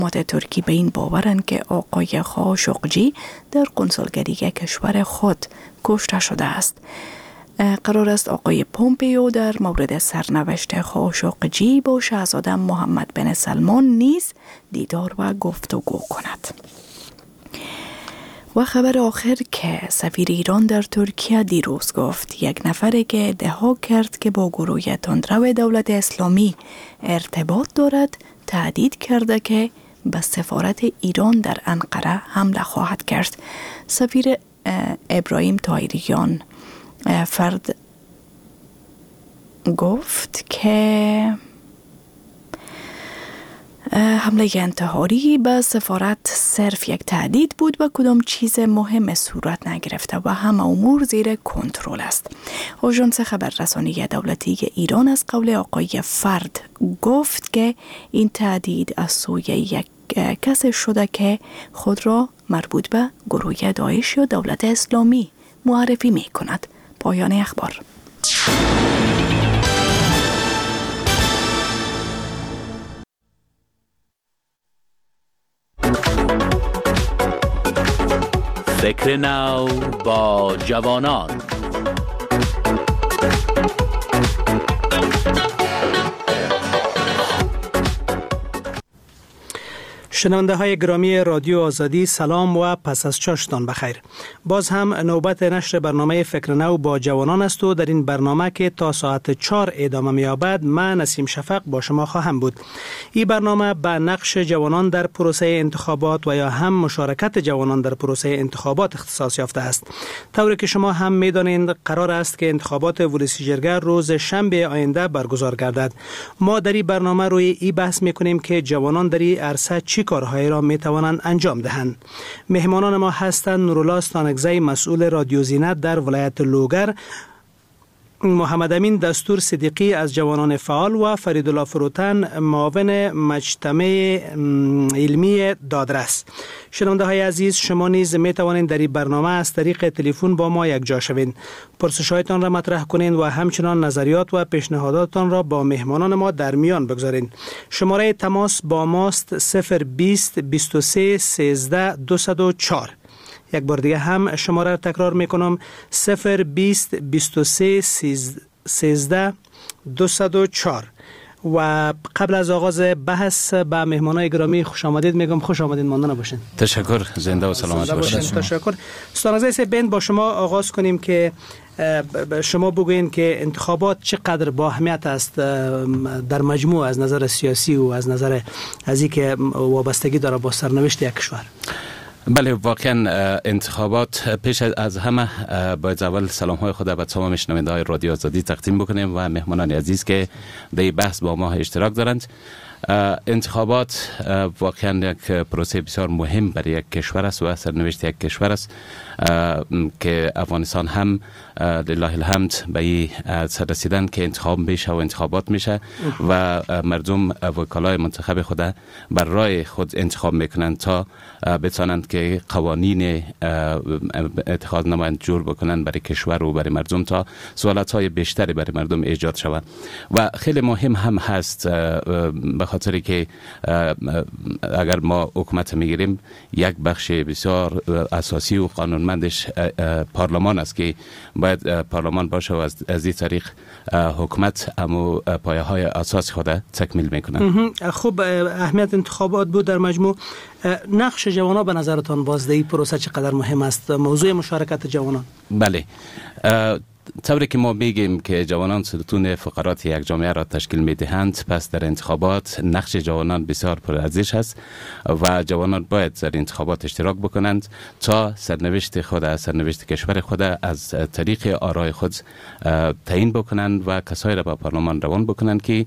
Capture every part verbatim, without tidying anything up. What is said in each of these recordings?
ترکی به این باورند که آقای خاشقجی در قنصلگری کشور خود کشته شده است. قرار است آقای پومپیو در مورد سرنوشت خاشقجی با شاهزاده محمد بن سلمان نیز دیدار و گفتگو کند. و خبر آخر که سفیر ایران در ترکیه دیروز گفت یک نفری که ادعا کرد که با گروه تندرو دولت اسلامی ارتباط دارد تهدید کرده که به سفارت ایران در انقره حمله خواهد کرد. سفیر ابراهیم طاهریان فرد گفت که حمله انتحاری به سفارت صرف یک تهدید بود و کدام چیز مهم صورت نگرفته و همه امور زیر کنترل است. آژانس خبررسانی دولتی ایران از قول آقای فرد گفت که این تهدید از سوی یک کسی شده که خود را مربوط به گروه داعش یا دولت اسلامی معرفی می کند. پایان اخبار. فکر نو با جوانان. شنونده های گرامی رادیو آزادی، سلام و پس از چاشتان بخیر. باز هم نوبت نشر برنامه فکر نو با جوانان است و در این برنامه که تا ساعت چهار ادامه می‌یابد من نسیم شفق با شما خواهم بود. این برنامه به نقش جوانان در پروسه انتخابات و یا هم مشارکت جوانان در پروسه انتخابات اختصاص یافته است. طوری که شما هم می‌دانید قرار است که انتخابات ولسی جرگه روز شنبه آینده برگزار گردد. ما در این برنامه روی این بحث می‌کنیم که جوانان در این عرصه چی کارهایی را می توانند انجام دهند. مهمانان ما هستند نورالله ستانکزی مسئول رادیو زینت در ولایت لوگر، محمد امین دستور صدیقی از جوانان فعال و فریدالله فروتن معاون مجتمع علمی دادرس. شنونده های عزیز، شما نیز می توانید در این برنامه از طریق تلفن با ما یک جا شوید. پرسش‌هایتان را مطرح کنید و همچنان نظریات و پیشنهاداتتان را با مهمانان ما در میان بگذارید. شماره تماس با ماست صفر بیست بیست و سه سیزده دویست و چهار. یک بار دیگه هم شماره را تکرار میکنم، صفر بیست بیست و سه سیزده دویست و چهار. و قبل از آغاز بحث به مهمانای گرامی خوش آمدید میگم. خوش آمدید، ماندن باشین. تشکر، زنده و سلامت باشین. تشکر. ستانکزی بند با شما آغاز کنیم که شما بگوین که انتخابات چقدر با اهمیت است در مجموع از نظر سیاسی و از نظر از اینکه وابستگی داره با سرنوشت یک کشور. بله، واقعا انتخابات پیش از همه باید اول سلام های خود به تمام شنونده های رادیو آزادی تقدیم بکنیم و مهمانان عزیز که در این بحث با ما اشتراک دارند. انتخابات واقعا یک پروسه بسیار مهم برای یک کشور است و سرنوشت یک کشور است که افغانستان هم لله الحمد به این سر رسیدن که انتخاب میشه و انتخابات میشه و مردم وکلای منتخب خود بر رای خود انتخاب میکنند تا بتوانند که قوانین اتخاذ نمایند جور بکنند برای کشور و برای مردم تا سوالات های بیشتری برای مردم ایجاد شود. و خیلی مهم هم هست به خاطری که اگر ما حکومت میگیریم یک بخش بسیار اساسی و قانونمندش پارلمان است که باید پارلمان باشه و از از این طریق حکومت امو پایه های اساسی خود تکمیل میکنه. خب، اهمیت انتخابات بود در مجموع. نقش جوانان به نظرتان باز در این پروسه چقدر مهم است؟ موضوع مشارکت جوانان. بله، طوری که ما میگیم که جوانان ستون فقرات یک جامعه را تشکیل میدهند، پس در انتخابات نقش جوانان بسیار پرارزش است و جوانان باید در انتخابات اشتراک بکنند تا سرنوشت خود، سرنوشت کشور خود از طریق آرای خود تعیین بکنند و کسایی را به پارلمان روان بکنند که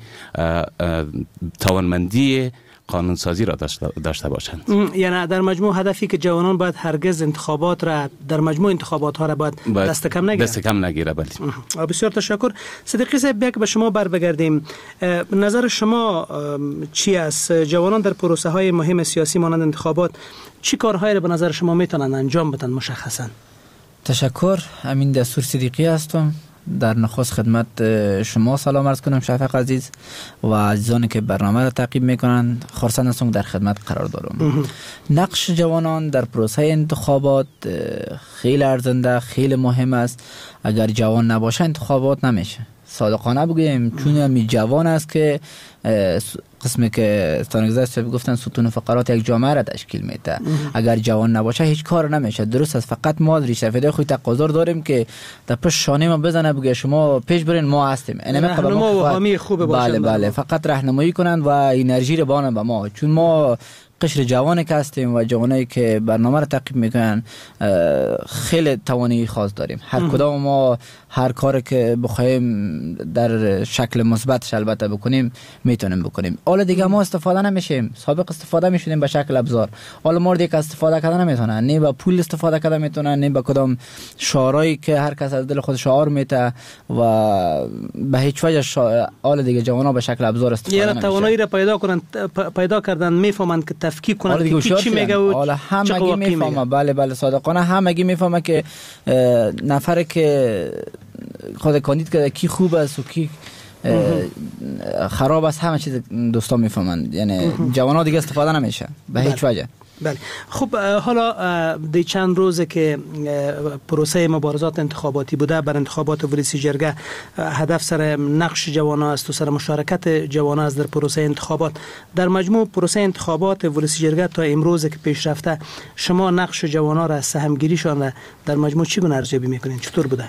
توانمندی قانون سازی را داشته باشند. یعنی در مجموع هدفی که جوانان باید هرگز انتخابات را در مجموع انتخابات ها را باید, باید دست کم نگیرند. دست کم نگیره. بله. بسیار تشکر. صدیقی صاحب، یک به شما بر بگردیم. نظر شما چی است؟ جوانان در پروسه های مهم سیاسی مانند انتخابات چی کارهایی را به نظر شما میتونن انجام بدن مشخصا؟ تشکر. امین دستور صدیقی هستم، در نخست خدمت شما سلام عرض کنم شفق عزیز و عزیزانی که برنامه را تعقیب میکنن. خرسند هستم در خدمت قرار دارم. نقش جوانان در پروسه انتخابات خیلی ارزنده، خیلی مهم است. اگر جوان نباشه انتخابات نمیشه. صادقانه بگیم چون همی جوان است که قسمی که استانگزه گفتن ستون فقرات یک جامعه را تشکیل میده. اگر جوان نباشه هیچ کار نمیشه. درست است، فقط ما ریش سفیده خود تقاضا داریم که در پشت شانه ما بزنه بگه شما پیش برین ما هستیم. راهنما و حامی خوب باشه. بله بله، فقط راهنمایی کنند و انرژی رو بانن به ما، چون ما قشر جوانی که هستیم و جوانایی که برنامه رو تعقیب میکنن خیلی توانایی خاص داریم. هر کدام ما هر کاری که بخوایم در شکل مثبت البته بکنیم میتونیم بکنیم. حالا دیگه ما استفاده نمیشیم. سابق استفاده میشدیم به شکل ابزار. حالا ما دیگه استفاده کردن نمیتونن، نه با پول استفاده کردن میتونن، نه با کدام شعارایی که هر کس از دل خود شعار میته و به هیچ وجه شا... حالا دیگه جوانا به شکل ابزار استفاده نمیشن. یعنی توانایی را پیدا کنن، پیدا کردن، میفهمن که تفکیک کنن که کی چی میگه و حالا همگی میفهمه. بله بله، صادقانه همگی میفهمه که نفر که خود کاندید که کی خوب است و کی خراب است همه چیز دوستان میفهمن. یعنی جوانا دیگه استفاده نمیشه به هیچ وجه. بله. خب حالا دی چند روزه که پروسه مبارزات انتخاباتی بوده، بر انتخابات ولسی جرگه هدف سر نقش جوانا است و سر مشارکت جوانا است در پروسه انتخابات. در مجموع پروسه انتخابات ولسی جرگه تا امروز که پیش رفته، شما نقش جوانا را سهمگیریشان در مجموع چگونه ارزیابی میکنین؟ چطور بوده؟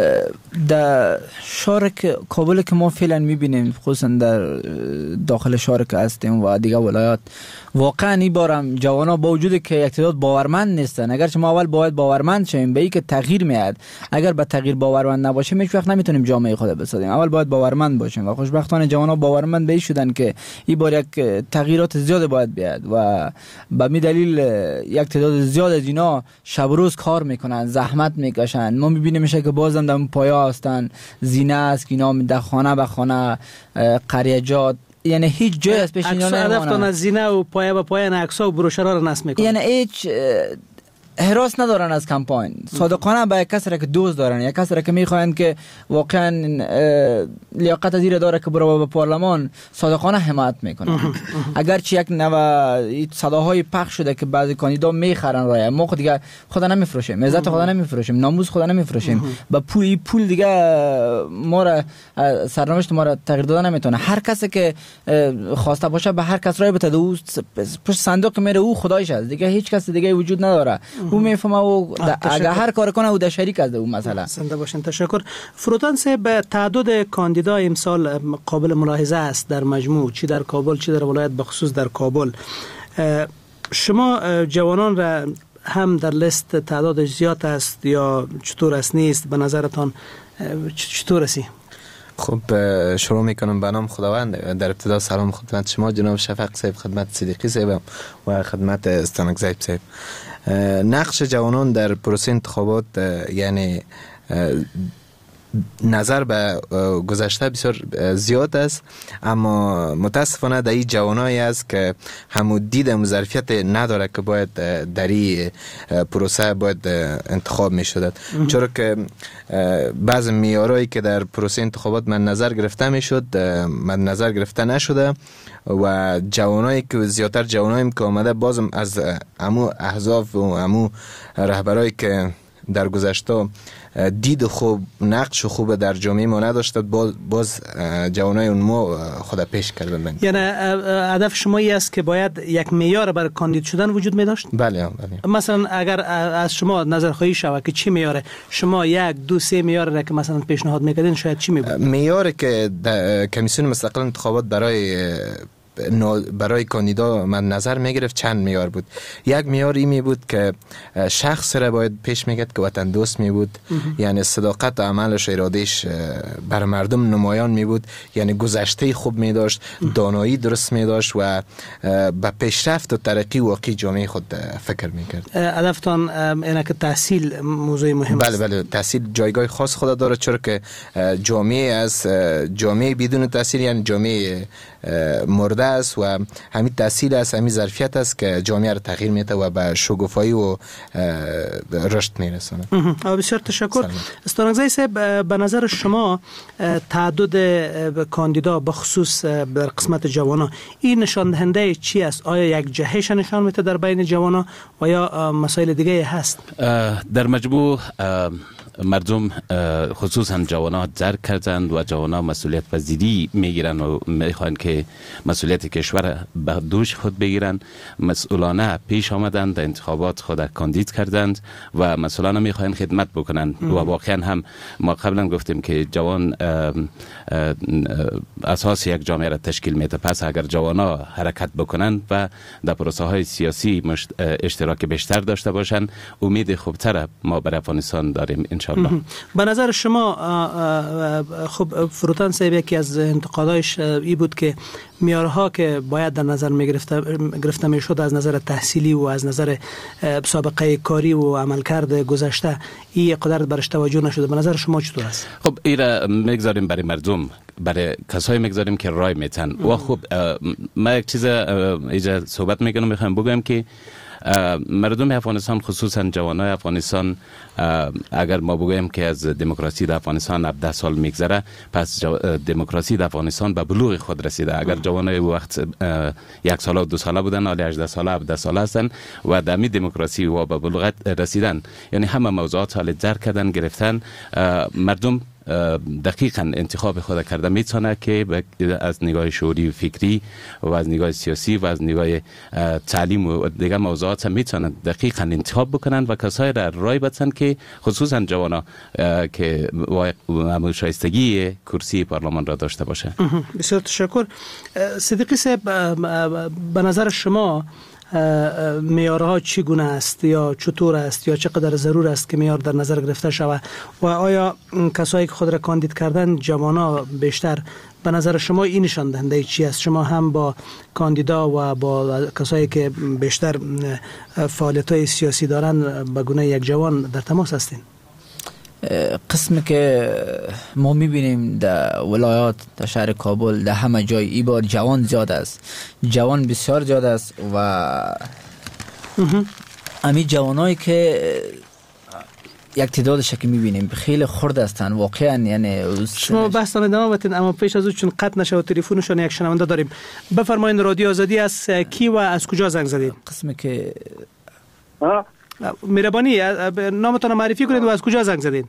در شهر کابل که ما فعلا میبینیم، خصوصا در داخل شهر که هستیم و دیگه ولایات، واقعا این بارم جوانا با وجود که یک تعداد باورمند نیستن، اگرچه ما اول باید باورمند شیم به این که تغییر میاد. اگر به تغییر باورمند نباشیم هیچ وقت نمیتونیم جامعه خود بسازیم. اول باید باورمند باشیم و خوشبختانه جوانا باورمند به این شدن که این بار یک تغییرات زیاد باید بیاد و به می دلیل یک تعداد زیاد از اینا شب روز کار میکنن، زحمت میکشن. ما میبینیم میشه که بازم در پایا هستن، زینه است که اینا در خانه به خانه قریجات، یعنی هیچ جای از پیش اینا نمیمونه. هدفتان از زینه و پایه به پایه عکس‌ها و بروشرها رو نصب میکنن. یعنی هیچ حراس ندارن از کمپاین. صادقانه به یک کسی را که دوست دارن، یک کسی را که میخواین که واقعا لیاقت از این داره که برای به پارلمان، صادقانه حمایت میکنن. اگرچه یک نوع صداهای پخش شده که بعضی کاندیدا میخرن رای، ما خود دیگه خدا نمیفروشیم، عزت خدا نمیفروشیم، ناموس خدا نمیفروشیم. با پول پول دیگه ما را سرنوشت ما را تغییر دادن نمیتونه. هر کسی که خواسته باشه به هر کس رای بده، او پشت صندوق میره، او خدایش است دیگه، هیچ کس دیگه وجود نداره. او میفهمه و اگه هر کار کنه او در شریک از او مثلا. زنده باشین. تشکر. فروتان صاحب، تعداد کاندیدا امسال قابل ملاحظه است در مجموع، چی در کابل چی در ولایت، بخصوص در کابل. شما جوانان را هم در لیست تعدادش زیاد است یا چطور است نیست؟ به نظرتان چطور است؟ خب شروع میکنم به نام خداوند. در ابتدا سلام خدمت شما جناب شفق صاحب، خدمت صدیقی صاحب و خدمت استانگزی صاحب. نقش جوانان در پروسه انتخابات یعنی نظر به گذشته بسیار زیاد است، اما متاسفانه در این جوانایی است که همون دید و ظرفیت نداره که باید در این پروسه باید انتخاب می شدد. چرا که بعض معیارهایی که در پروسه انتخابات من نظر گرفته می شد من نظر گرفته نشده و جوانایی که زیادتر جوانایی که آمده بازم از امو احزاب و امو رهبرایی که در گذشته دید خوب، نقش خوب در جامعه ما نداشتد، باز, باز جوانای اون ما خود پیش کردن. یعنی هدف شما ای است که باید یک معیار برای کاندید شدن وجود می داشت؟ بله بله. مثلا اگر از شما نظر خواهی شود که چی معیاره، شما یک دو سه معیار را که مثلا پیشنهاد میکردین شاید چی می بود؟ معیاری که کمیسیون مستقل انتخابات برای برای کاندیدا من نظر میگرفت چند معیار بود. یک معیار این می بود که شخص را باید پیش میگرد که وطن دوست می بود، یعنی صداقت و عملش، ارادهش بر مردم نمایان می بود، یعنی گذشته خوب می داشت، دانایی درست می داشت و به پیشرفت و ترقی واقعی جامعه خود فکر می کرد. هدفتان اینه که تحصیل موضوع مهم است؟ بله بله، تحصیل جایگاه خاص خود داره، چرا که جامعه از جامعه بدون تحصیل یعنی جامعه مرده است و همین تحصیل است، همین ظرفیت است که جامعه را تغییر میده و به شگفت‌آوری و رشد میرسونه. بسیار تشکر. استانکزی صاحب، به نظر شما تعدد کاندیدا به خصوص در قسمت جوانان این نشان دهنده چی است؟ آیا یک جهش نشان میده در بین جوانان و یا مسائل دیگه هست؟ در مجموع مردم خصوصا جوانان درک کردند و جوانان مسئولیت پذیری میگیرن و میخوان که مسئولیت کشور به دوش خود بگیرن. مسئولانه پیش آمدند، در انتخابات خود کاندید کردند و مسئولانه میخوان خدمت بکنن و واقعا هم ما قبلا گفتیم که جوان اساس یک جامعه را تشکیل میده. پس اگر جوانا حرکت بکنند و در پروسه های سیاسی اشتراک بیشتر داشته باشند، امید خوبتر ما برای افغانستان داریم انشاءالله. به نظر شما خب فروتن صاحب یکی از انتقادایش ای بود که معیارها که باید در نظر می گرفته می شد از نظر تحصیلی و از نظر سابقه کاری و عملکرد گذشته این قدرت برش توجه نشده. به نظر شما چطور است؟ خب ایرا میگذاریم برای مردم، برای کسایی میگذاریم که رای میتن. و خب ما یک چیز ایجا صحبت میکنم میخوایم بگم که مردم افغانستان خصوصا جوانای افغانستان اگر ما بگویم که از دموکراسی در افغانستان هفده سال میگذره، پس دموکراسی در افغانستان به بلوغ خود رسیده. اگر جوانای وقت یک ساله و دو ساله بودن، حالا هجده ساله هفده ساله هستن و در می دموکراسی و به بلوغ رسیدن، یعنی همه موضوعات حال درک کردن گرفتن. مردم دقیقاً انتخاب خود کرده میتونه که از نگاه شعوری و فکری و از نگاه سیاسی و از نگاه تعلیم و دیگر موضوعات میتونن دقیقاً انتخاب بکنن و کسایی را رای بدن که خصوصا جوانا که شایستگی کرسی پارلمان را داشته باشه. بسیار تشکر. صدیقی صاحب، به نظر شما معیارها چگونه است یا چطور است یا چقدر ضرور است که معیار در نظر گرفته شود و آیا کسایی که خود را کاندید کردن جوانا بیشتر به نظر شما این نشان دهنده چی است؟ شما هم با کاندیدا و با کسایی که بیشتر فعالیت‌های سیاسی دارن به گونه یک جوان در تماس هستین؟ قسمی که ما میبینیم در ولایات، در شهر کابل، در همه جای ای بار جوان زیاد است، جوان بسیار زیاد است و امی جوانایی که یک تعدادش که میبینیم خیلی خرد هستن واقعا. یعنی شما بحثتان ادامه بدین، اما پیش از اون چون قطع نشه و تلفنشون یک شنونده داریم، بفرمایید رادیو آزادی است، کی و از کجا زنگ زدید؟ قسمی که مهربانی نامتون معرفی کنید و از کجا زنگ زدید؟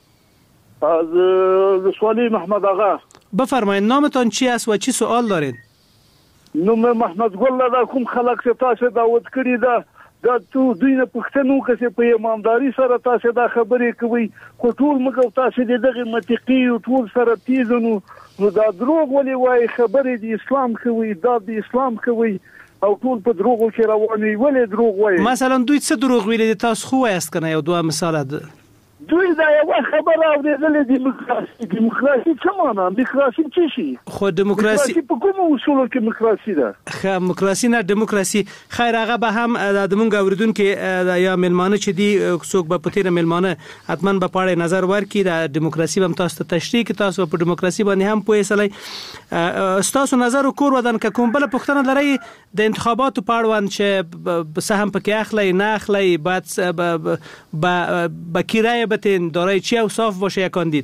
از رسوالی محمد آقا. بفرمایید نامتون چی است و چی سوال دارین؟ نوم محمد گل دا کوم خلق سے تاسو دعوت کړی دا دا تو دوی نه پښتنو کې په ایمانداری سره تاسو دا خبرې کوي، خو ټول موږ تاسو دغه منطقي او ټول سره تیزنو نو دا دروغ ولې وای خبرې د اسلام کوي، دا د اسلام کوي او ټول په دروغو کې رواني، ولې دروغ وای؟ مثلا دوی څه دروغ ویلي تاسو خو وایست کنه؟ یو دوه مثال ده. دوی دا یو خبره اورېدلې دیموکراسي. دیموکراسي څه معنا؟ دیموکراسي څه شي؟ خو دیموکراسي په کوم اصولو کې دیموکراسي ده؟ خو دیموکراسي نه دیموکراسي خیر هغه به هم د مونږ اوریدونکو یا ملمانه چې دی څوک به پتیر ملمانه حتما به پاړې نظر ورکړي د دیموکراسي به تاسو ته تشریح کې تاسو په دیموکراسي باندې هم پوهې سلای تاسو نظر وکړ ودان که کوم بل پښتنه لري د انتخاباتو په اړوند چې سهم پکې اخلي نه اخلي بعد با کرایه بتین دارای چی اوصاف باشه یک کاندید؟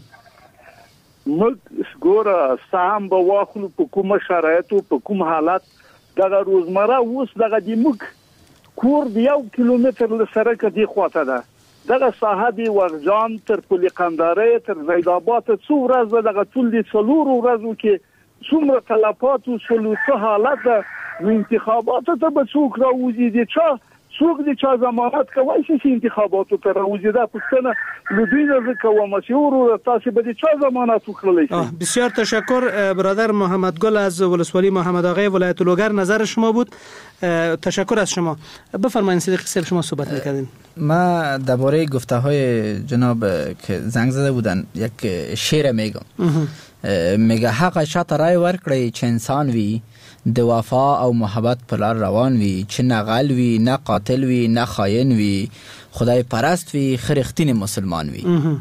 ملک ګوره سهم به واخلو په کومه شرایطو په کوم حالت دغه روزمره اوس دغه د موږ کور د یو کیلومتر له سړک دی خواته ده، دغه ساحه دی ورجان تر پل قنداره تر زیدآباد څو ورځې دغه ټول د څلورو ورځو کې څومره تلفات او څلور حالت ده. نو انتخاباتو ته به څوک راوځي دي چا څوک د چا ضمانت کوي چې انتخاباتو ته راوځي؟ دا پښتنه لودینه کوم چې ورو تاسو به د چا ضمانت وکړلی شي؟ بسیار تشکر برادر محمد گل از ولسوالی محمد آقای ولایت لوگر، نظر شما بود. تشکر از شما. بفرمایید صدیقی صاحب شما صحبت می‌کردین. ما درباره گفته‌های جناب که زنگ زده بودن یک شعر میگم، میگه حق شات رای ورکړی چې انسان وی د وفا او محبت پر لار روان وي، چې نه غل وي نه قاتل وي نه خاین وي، خدای پرست وي خرختین مسلمان وي.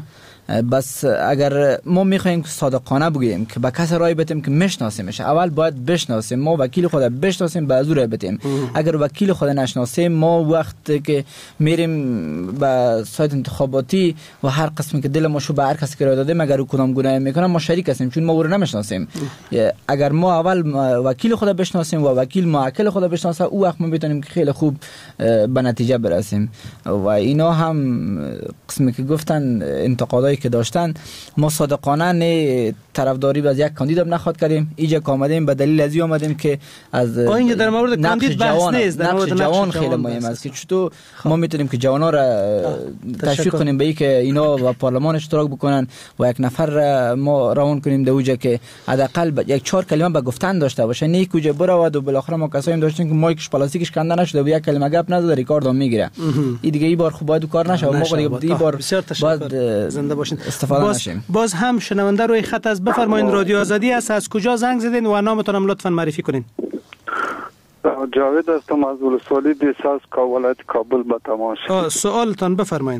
بس اگر ما میخوایم که صادقانه بگیم که به کس رای بدیم که میشناسیمش، اول باید بشناسیم، ما وکیل خود بشناسیم بعد رای بدیم. اگر وکیل خود نشناسیم، ما وقتی که میریم به سایت انتخاباتی و هر قسمی که دل ما شو به هر کسی که رای دادیم، اگر او کدام گناه میکنه ما شریک هستیم، چون ما او رو نمیشناسیم. اگر ما اول وکیل خود بشناسیم و وکیل موکل خود بشناسه، او وقت ما میتونیم که خیلی خوب به نتیجه برسیم. و اینا هم قسمی که گفتن انتقادایی که داشتن، ما صادقانه نه طرفداری از یک کاندید نخواد کردیم. اینجا آمدیم به دلیل ازی آمدیم که از اینجا در مورد کاندید بحث نیست، در مورد جوان خیلی مهم است که چطور ما میتونیم که جوانا را تشویق کنیم به این که اینا و پارلمان اشتراک بکنن و یک نفر ما روان کنیم در اوجا که حداقل یک چهار کلمه به گفتن داشته باشه، نه کجا برود و بالاخره ما کسایی داشتیم که مایکش پلاستیکش کنده نشده و یک کلمه گپ نزده ریکاردو میگیره. این دیگه این بار خوب باید کار نشه و ما دیگه این بار باید زنده باشین. استفاده باز نشیم. باز هم شنونده روی خط از بفرمایید. رادیو آزادی است. از کجا زنگ زدین و نامتون هم لطفا معرفی کنین. جاوید هستم از ولسوالی دیساز کا ولایت کابل به تماس. سوالتان بفرمایید.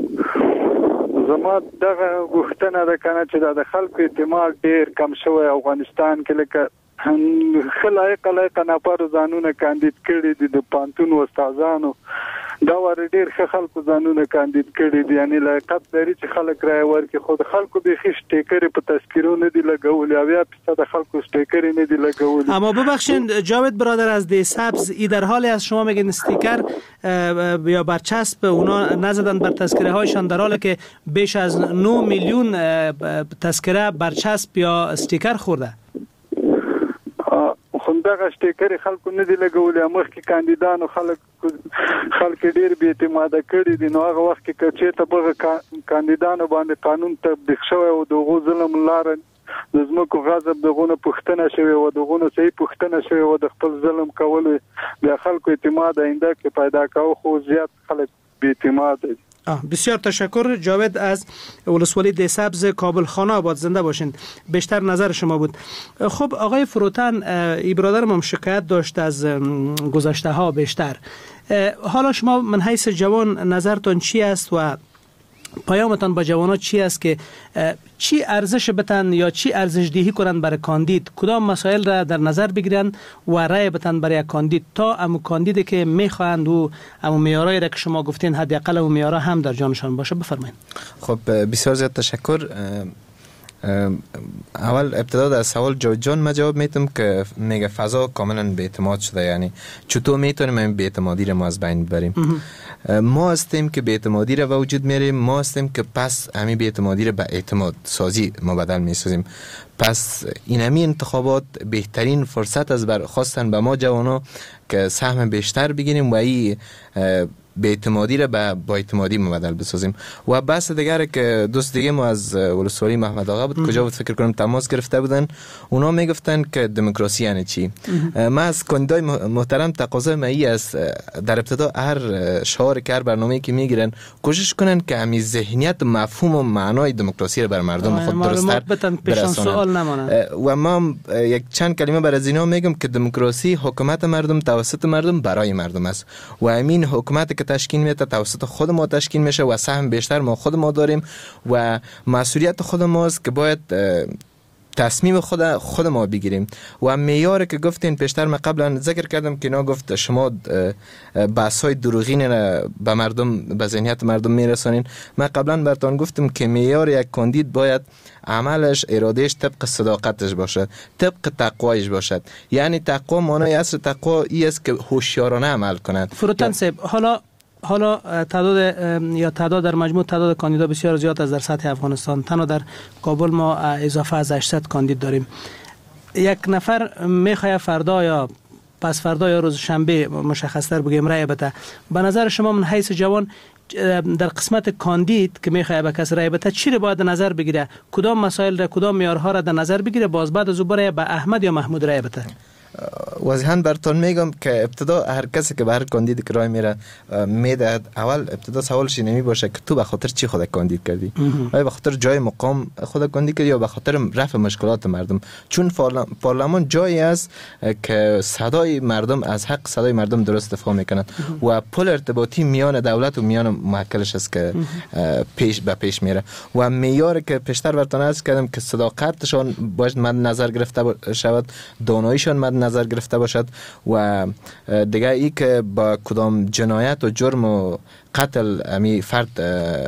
زما دغه غوښتنه ده کنه چې د خلکو اعتماد ډیر کم شوی افغانستان کې، لکه خلایق لایق نفر ځانونه کاندید کړي دي د پانتون استادانو، دا ور ډیر خلکو ځانونه کاندید کړي دي، یعنی لایقت لري چې خلک رای ورکړي. خود خلکو به خښ ټیکری په تذکیرو نه دی لګول، یا په خلکو ټیکری نه دی لګول. اما ببخشید جاوید برادر از دی سبز، ای در حالی از شما میگین استیکر یا برچسب اونا نزدن بر تذکره هایشان، در حالی که بیش از نه میلیون تذکره برچسب یا استیکر خورده. خوندغه شتکری خلکو نه دی لګولې، مخکې کاندیدانو خلک خلک ډیر بې اعتماده کړي دي. نو هغه وخت کې چې ته به کاندیدانو باندې قانون تطبیق شوی او دغه ظلم لاره د زمکو غضب دغه پښتنه شوی او دغه صحیح پښتنه شوی او د خپل ظلم کول د خلکو اعتماد آینده کې پیدا کاوه، خو زیات خلک بې اعتماد دي. بسیار تشکر جاوید از ولسوالی دی سبز کابل. خانه آباد زنده باشین. بیشتر نظر شما بود. خب آقای فروتن، ای برادرم هم شکایت داشت از گذشته ها بیشتر. حالا شما من حیث جوان نظرتون چی است و پیامتان با جوانان چی است که چی ارزش بتن یا چی ارزش دهی کنن برای کاندید، کدام مسائل را در نظر بگیرن و رای بتن برای کاندید تا امو کاندیدی که میخواهند و امو معیارایی را که شما گفتین حداقل امو معیارا هم در جانشان باشه. بفرمایید. خب بسیار زیاد تشکر. اول ابتدا در سوال جاوید جان ما جواب میتم که میگه فضا کاملا بی‌اعتماد شده، یعنی چطور میتونیم این بی‌اعتمادی رو ما از بین ببریم؟ ما هستیم که بی‌اعتمادی رو وجود میاریم، ما هستیم که پس همین بی‌اعتمادی رو به اعتماد سازی ما بدل میسازیم. پس این همین انتخابات بهترین فرصت از بر خواستن به ما جوانا که سهم بیشتر بگیریم و این بی‌اعتمادی را به با اعتمادی مبدل بسازیم. و بحث دیگه که دوست دیگه ما از ولسوالی محمد آقا بود، کجا بود فکر کنم تماس گرفته بودن، اونا میگفتن که دموکراسی یعنی چی. ما از کاندیدای محترم تقاضای مایی است در ابتدا هر شعار که هر برنامه‌ای که میگیرن کوشش کنن که همین ذهنیت مفهوم و معنای دموکراسی رو بر مردم خود درست‌تر برسونن. و ما یک چند کلمه بر از اینا میگم که دموکراسی حکومت مردم توسط مردم برای مردم است و همین حکومت که تشکیل میشه توسط خود ما تشکیل میشه و سهم بیشتر ما خود ما داریم و مسئولیت خود ماست که باید تصمیم خود خود ما بگیریم. و معیاری که گفتین پیشتر من قبلا ذکر کردم که اینا گفت شما بحث‌های دروغین به مردم به ذهنیت مردم میرسانین. من قبلا براتون گفتم که معیار یک کاندید باید عملش ارادهش طبق صداقتش باشد، طبق تقوایش باشد. یعنی تقوا معنای اصل تقوا این است که هوشیارانه عمل کند. فروتن صاحب، حالا حالا تعداد یا تعداد در مجموع تعداد کاندیدا بسیار زیاد است در سطح افغانستان. تنها در کابل ما اضافه از هشتصد کاندید داریم. یک نفر میخواد فردا یا پس فردا یا روز شنبه مشخص‌تر بگیم رای بده. به نظر شما من حیث جوان در قسمت کاندید که میخواد به کس رای بده چی رو باید نظر بگیره؟ کدام مسائل را، کدام معیارها را در نظر بگیره باز بعد از او برای به احمد یا محمود رای بده؟ واضحاً براتون میگم که ابتدا هر کسی که به هر کاندید کرای میره میدهد، اول ابتدا سوالش نمی باشه که تو به خاطر چی خود کاندید کردی؟ آیا به خاطر جای مقام خود کاندید کردی یا به خاطر رفع مشکلات مردم؟ چون پارلمان جایی است که صدای مردم از حق صدای مردم درست دفاع میکنن و پل ارتباطی میان دولت و میان محکلش است که پیش به پیش میره و معیاری که پیشتر براتون عرض کردم که صداقتشان باید مد نظر گرفته شود، داناییشان مد نظر گرفته باشد و دیگه ای که با کدام جنایت و جرم و قتل امی فرد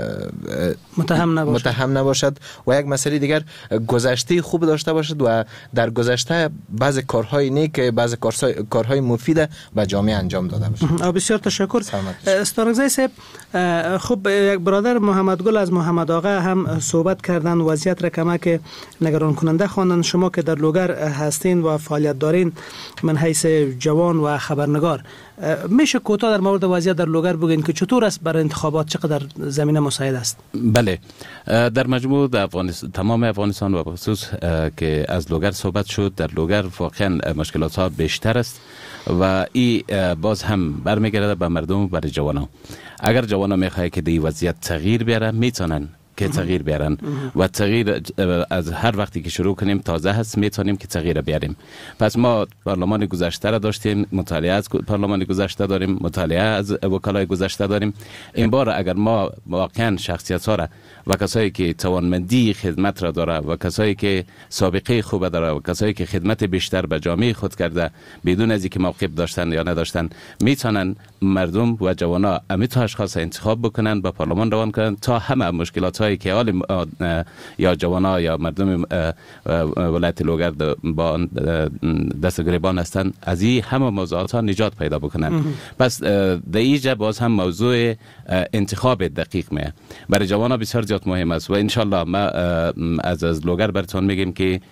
متهم نباشد. متهم نباشد و یک مسئله دیگر گذشته خوب داشته باشد و در گذشته بعض کارهای نیک، بعض کارهای مفید به جامعه انجام داده باشد. بسیار تشکر. استانگزی صاحب، خب یک برادر محمد گل از محمد آقا هم صحبت کردن، وضعیت را کمک نگران کننده خواندن. شما که در لوگر هستین و فعالیت دارین من حیث جوان و خبرنگار، میشه کوتاه در مورد وضعیت در لوگر بگین که چطور است برای انتخابات، چقدر زمینه مساعد است؟ بله، در مجموع در افغانستان، تمام افغانستان و خصوص که از لوگر صحبت شد، در لوگر واقعا مشکلات ها بیشتر است و این باز هم برمیگرده به مردم، برای جوانان. اگر جوانان میخواه که دی وضعیت تغییر بیاره میتونن که تغییر بیارن و تغییر از هر وقتی که شروع کنیم تازه هست میتونیم که تغییر بیاریم. پس ما پارلمان گذشته را داشتیم، مطالعه از پارلمان گذشته داریم، مطالعه از وکلای گذشته داریم. این بار اگر ما واقعا شخصیت ها را و کسایی که توانمندی خدمت را داره و کسایی که سابقه خوب داره و کسایی که خدمت بیشتر به جامعه خود کرده بدون از اینکه موقف داشتن یا نداشتن میتونن مردم و جوانا امیت اشخاص انتخاب بکنن، با پارلمان روان کنن تا همه مشکلات هایی که حال یا جوانا یا مردم ولایت لوگر با دست گریبان هستن از این همه موضوعات ها نجات پیدا بکنن. پس در اینجا باز هم موضوع انتخاب دقیق میه برای جوانا بسیار زیاد مهم است و انشالله ما از از لوگر براتون میگیم که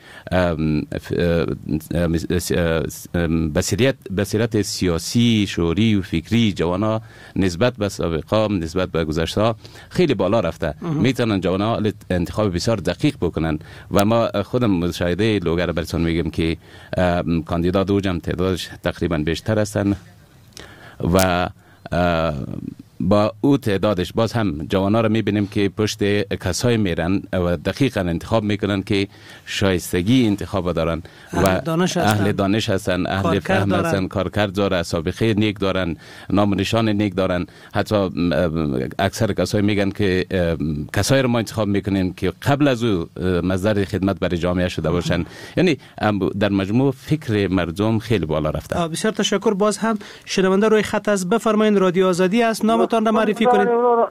بصیرت بصیرت سیاسی، شعوری و فکری جوانا نسبت به سابقه، نسبت به گذشته خیلی بالا رفته. میتونن جوانا انتخاب بسیار دقیق بکنن و ما خودم مشاهده لوگر براتون میگیم که کاندیدا دو جمع تعدادش تقریبا بیشتر هستن و با او تعدادش باز هم جوانا رو میبینیم که پشت کسای میرن و دقیقا انتخاب میکنن که شایستگی انتخاب دارن و دانش اهل دانش هستن، اهل فهم هستن، کارکرد داره، سابقه نیک دارن، نام و نشان نیک دارن. حتی اکثر کسای میگن که کسای رو ما انتخاب میکنیم که قبل از او مصدر خدمت برای جامعه شده باشن. یعنی در مجموع فکر مردم خیلی بالا رفته. بسیار تشکر. باز هم شنونده روی خط از بفرمایید. رادیو آزادی است، نامتان را معرفی کنید.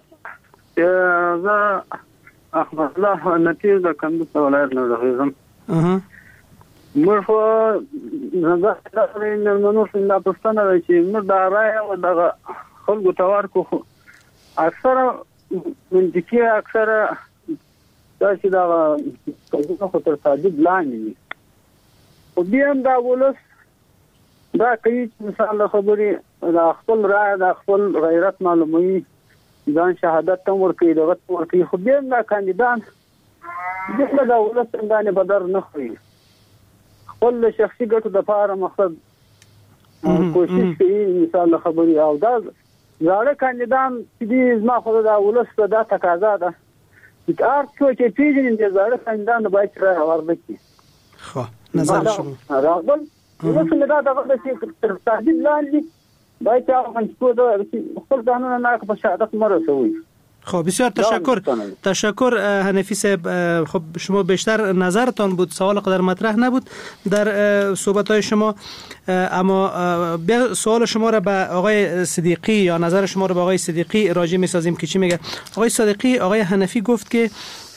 زه احمد الله نتیز د کندوز ولایت نه راغلم. اها موږ خو زه د نړیوالو څخه پوښتنه کوي چې موږ د رای او د خلکو توار کو اکثره منځکي اکثره دا چې دا خو تر تعدید لاندې وي او بیا هم دا ولس دا کوي مثال خبري دا خپل رای دا خپل غیرت معلوموي، ځان شهادت تم ورکوي، دغه ورکوي، خو بیا هم دا کاندیدان دغه دا ولس څنګه به در نه خوري، خپل شخصي ګټو دپاره مقصد کوشش کوي مثال خبري. او دا زاړه کاندیدان چې دي زما خو دا ولس ته دا تقاضا ده چې هر څوک چې پیژني د زاړه کاندیدان باید رای ورکړي. خو نظر شما راغل ولس نه دا دغه چې تر تعدیل لاندې باید هغه څه د خپل قانون نه په شهادت مرسوي. خب بسیار تشکر. تشکر حنفی صاحب. خب شما بیشتر نظرتان بود، سوال قدر مطرح نبود در صحبت های شما، اما بیا سوال شما را به آقای صدیقی یا نظر شما را به آقای صدیقی راجع می سازیم که چی میگه. آقای صدیقی، آقای حنفی گفت که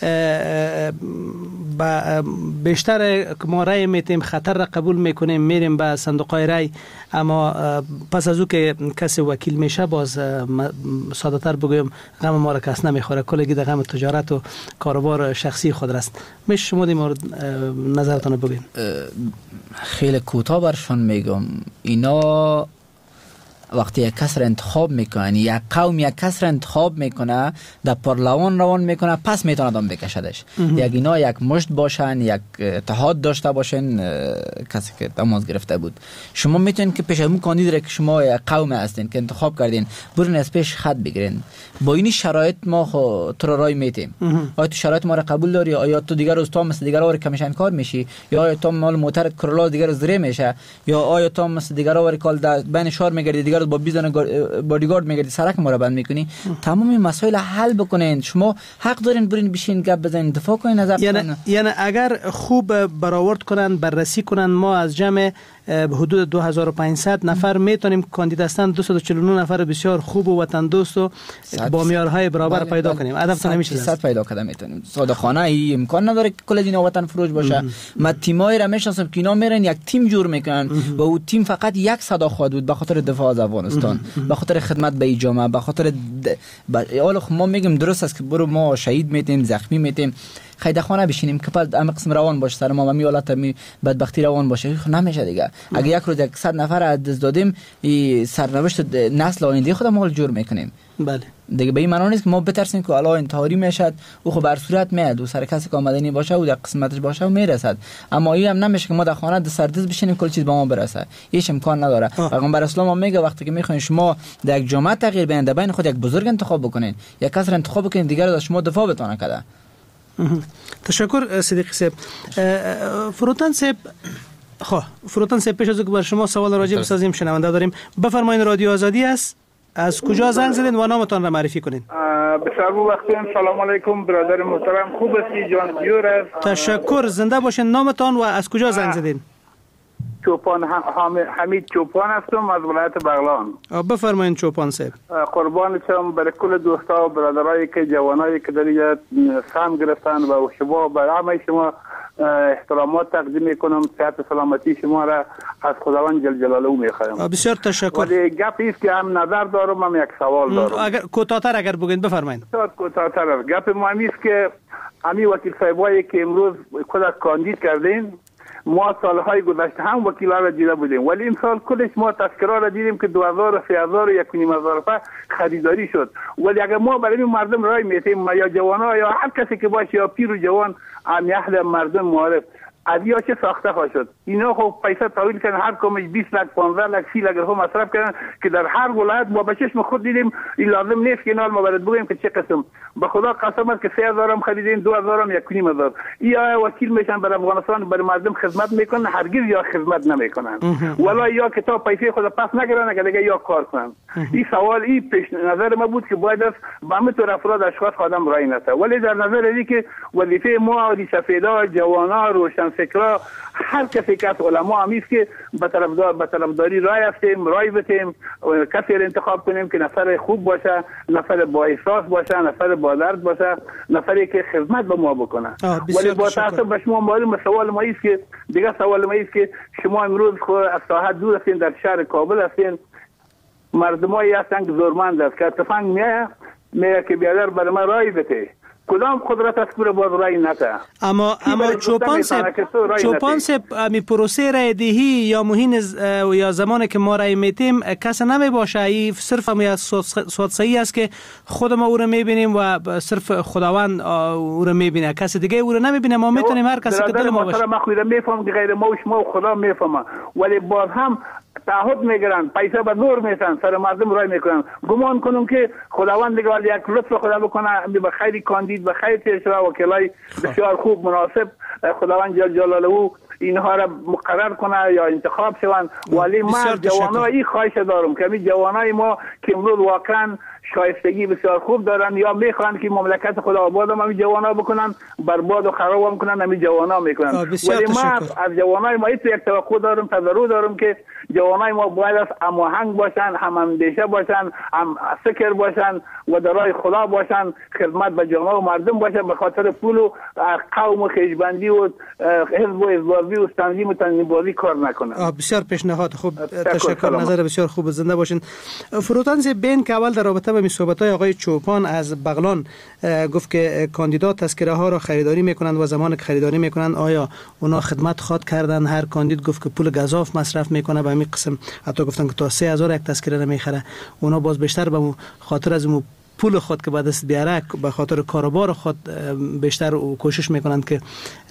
با بیشتر ما رای میتیم، خطر را قبول میکنیم، میریم به صندوقهای رای، اما پس از او که کسی وکیل میشه باز ساده تر بگویم غم ما را کس نمیخوره، کلگی در غم تجارت و کاروبار شخصی خود است. میشه شما در مورد نظرتان بگین؟ خیلی کوتاه برشان میگم. اینا وقتی یک کس را انتخاب میکنه، یک قوم یک کس را انتخاب میکنه، در پارلمان روان میکنه، پس میتونه دام بکشدش. یک اینا یک مشت باشن، یک اتحاد داشته باشن. کسی که تماس گرفته بود، شما میتونین که پیش از اون کاندید را که شما یک قوم هستین که انتخاب کردین برین از پیش خط بگیرین. با این شرایط ما خو تو را رای میتیم. آیا تو شرایط ما را قبول داری؟ آیا تو دیگر روز تو مثل دیگر ور کمیشن کار میشی؟ یا آیا تو مال موتر کرولا دیگر زری میشه؟ یا آیا تو مثل دیگر ور کال در بین شهر میگردی، دیگر با بیست بادیگارد میگردی، سرک ما را بند میکنی؟ تمام این مسائل حل بکنین. شما حق دارین برین بشین گپ بزنین، دفاع کنین، نظر یعنی یعنی اگر خوب برآورد کنن، بررسی کنن، ما از جمع حدود دو هزار و پانصد نفر میتونیم کاندید هستن دویست و چهل و نه نفر بسیار خوب و وطن دوست و با معیارهای برابر بله پیدا بله کنیم. هدفتون همیشه صد پیدا کردن میتونیم. صادقانه ای امکان نداره که کل دینا وطن فروش باشه. من تیمای را میشناسم که اینا میرن یک تیم جور میکنن و او تیم فقط یک صدا خواهد بود به خاطر دفاع از افغانستان، به خاطر خدمت به جامعه، به خاطر حالا د... ما میگم درست است که برو ما شهید میتیم، زخمی میتیم، خیلی خانه بشینیم که بعد ام قسم روان باشه سر ما و می حالت می بدبختی روان باشه. نمیشه دیگه. اگه یک روز صد نفر از دست دادیم، این سرنوشت نسل آینده خودمون مال جور میکنیم. بله دیگه به این معنی نیست که ما بترسیم که الا انتحاری میشد. او خب بر صورت میاد و سر کسی که آمدنی باشه و در قسمتش باشه و میرسد. اما این هم نمیشه که ما در خانه د سردز بشینیم کل چیز به ما برسه. هیچ امکان نداره. پیغمبر اسلام هم میگه وقتی که میخواین شما در یک جامعه تغییر بدین، در بین خود یک بزرگ انتخاب بکنین، یک کس را انتخاب بکنین دیگر از شما دفاع بتونه کنه. تشکر صدیقی صاحب. فروتن صاحب، خب فروتن صاحب پیش از اینکه بر شما سوال راجع بسازیم شنونده داریم. بفرمایید، رادیو آزادی است. از کجا زنگ زدین و نامتان را معرفی کنین؟ بسیار وقتیم. سلام علیکم برادر محترم، خوب هستی جان جور است؟ تشکر، زنده باشین. نامتان و از کجا زنگ زدین؟ چوپان حمید چوپان هستم از ولایت بغلان. بفرمایید چوپان صاحب. قربان شم برای کل دوستا و برادرایی که جوانایی که در اینجا سهم گرفتن و شما برای همه شما احترامات تقدیم میکنم. صحت سلامتی شما را از خداوند جل جلاله میخوایم. بسیار تشکر. ولی گپی است که هم نظر دارم، هم یک سوال دارم. اگر کوتاه‌تر اگر بگین بفرمایید. کوتاه‌تر. گپ ما است که امی وکیل صاحبایی که امروز خود کاندید کردین، ما سالهای گذشته هم وکیلا را دیده بودیم، ولی این سال کلش ما تذکرها را دیدیم که دو هزار و سه هزار و یک و نیم هزار روپیه خریداری شد. ولی اگر ما برای مردم رای میتیم، یا جوانا یا هر کسی که باشه، یا پیر و جوان، هم اهل مردم معارف، از یا چه ساخته خواهد شد. اینا خب پیسه تحویل کردن، هر کمش بیست لک، پانزده لک، سی لک هم مصرف کردن که در هر ولایت ما به چشم خود دیدیم. این لازم نیست که نال ما برات بگیم که چه قسم. به خدا قسم است که سه هزار هم خریدین، دو هزار هم، یک و نیم هزار. یا وکیل میشن برای افغانستان، برای مردم خدمت میکنن، هرگز یا خدمت نمیکنن، ولا یا کتاب پیسه خود پس نگیرن اگر دیگه یا کار کنن. این سوال این پیش نظر ما بود که باید است به همه طور افراد اشخاص خادم رای نده. ولی در نظر ای که وظیفه ما سفیدا، جوانا، روشن فکرا، هر کسی که از علما همیست که به طرفدار به طرفداری رای هستیم، رای بتیم، کسی را انتخاب کنیم که نفر خوب باشه، نفر با احساس باشه، نفر با درد باشه، نفری که خدمت به ما بکنه. ولی با تاسف به شما معلوم سوال ما است که دیگه سوال ما است که شما امروز خود از ساحت دور هستین، در شهر کابل هستین، مردمایی هستن که زورمند است که تفنگ میه میگه که بیادر برای ما رای بده. کدام قدرت است که باز رای نده؟ اما اما چوپان صاحب، چوپان صاحب می پروسه رای دهی یا مهین یا زمانی که ما رای میتیم کس نمی باشه، ای صرف می صوتسایی است که خود ما او رو میبینیم و صرف خداوند او رو میبینه، کس دیگه او رو نمیبینه. ما میتونیم هر کسی که دل ما باشه. ما خود میفهم که غیر ما و شما و خدا میفهمه، ولی باز هم تعهد میگیرن، پیسه به زور میسن، سر مردم رای میکنن. گمان کنم که خداوند دیگه یک لطف خدا بکنه، به خیلی کاندید، به خیلی تشرا وکلای بسیار خوب مناسب خداوند جل جلاله اینها را مقرر کنه یا انتخاب شوند. ولی من جوانای خواهش دارم که این جوانای ما که امروز واقعا شایستگی بسیار خوب دارن یا میخوان که مملکت خدا آباد هم همین جوانا بکنن، برباد و خراب هم کنن، همین جوانا میکنن. ولی ما از جوانای ما یک توقع دارم، تضرع دارم که جوانای ما باید از هماهنگ باشن، هم اندیشه باشن، هم فکر باشن و در راه خدا باشن، خدمت به جامعه و مردم باشن، به خاطر پول و قوم و خیشبندی و حزب و ازبازی و تنظیم و تنظیم‌بازی کار نکنن. بسیار پیشنهاد خوب، تشکر، نظر بسیار خوب، زنده باشین. فروتن بین که اول در رابطه با صحبت‌های آقای چوپان از بغلان گفت که کاندیدات تذکره ها را خریداری میکنند و زمان که خریداری میکنند آیا اونا خدمت خواد کردن؟ هر کاندید گفت که پول گزاف مصرف میکنه. به همین همین قسم حتی گفتن که تا سه هزار یک تذکره نمیخره، اونا باز بیشتر به خاطر از مو پول خود که به دست بیاره به خاطر کاروبار خود بیشتر کوشش میکنند که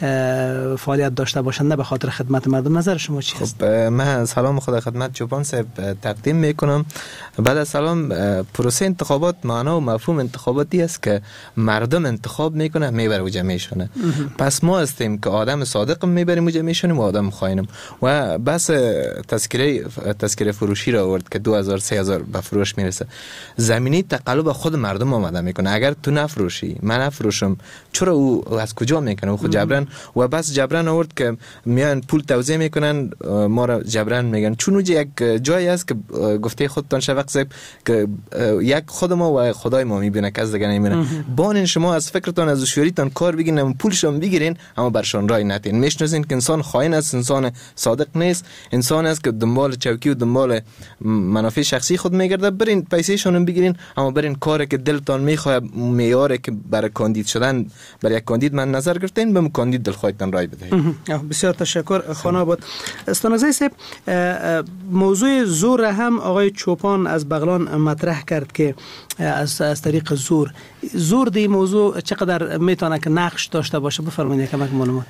فعالیت داشته باشند نه به خاطر خدمت مردم. نظر شما چی است؟ خب من سلام خود خدمت چوپان صاحب تقدیم میکنم. بعد از سلام، پروسه انتخابات معنا و مفهوم انتخاباتی است که مردم انتخاب میکنه میبره وجه میشونه. پس ما هستیم که آدم صادق میبریم وجه میشونیم و آدم خائنم. و بس تذکره تذکره فروشی را آورد که دو هزار سه هزار به فروش میرسه. زمینی تقلب خود مردم آمده میکنه. اگر تو نفروشی من نفروشم، چرا او از کجا میکنه؟ او خود جبران و بس جبران آورد که میان پول توزیع میکنن، ما را جبران میگن. چون یک جایی است که گفته خودتان شفق صاحب که یک خود ما و خدای ما میبینه که از دیگه نمیبینه. بانین شما از فکرتان از شوریتان کار بگیرین، پولشون بگیرین اما برشان رای نتین. میشناسین که انسان خائن است، انسان صادق نیست، انسان است که دنبال چوکی و دنبال منافع شخصی خود میگرده. برین پیسه‌شون بگیرین اما برین کاری که دلتان میخواد، معیاری که برای کاندید شدن برای یک کاندید من نظر گرفتین به کاندید دلخواهتان رای بدهید. بسیار تشکر خانه آباد. استانگزی صاحب، موضوع زور هم آقای چوپان از بغلان مطرح کرد که از از طریق زور زور دی موضوع چقدر میتونه که نقش داشته باشه؟ بفرمایید کمک معلومات.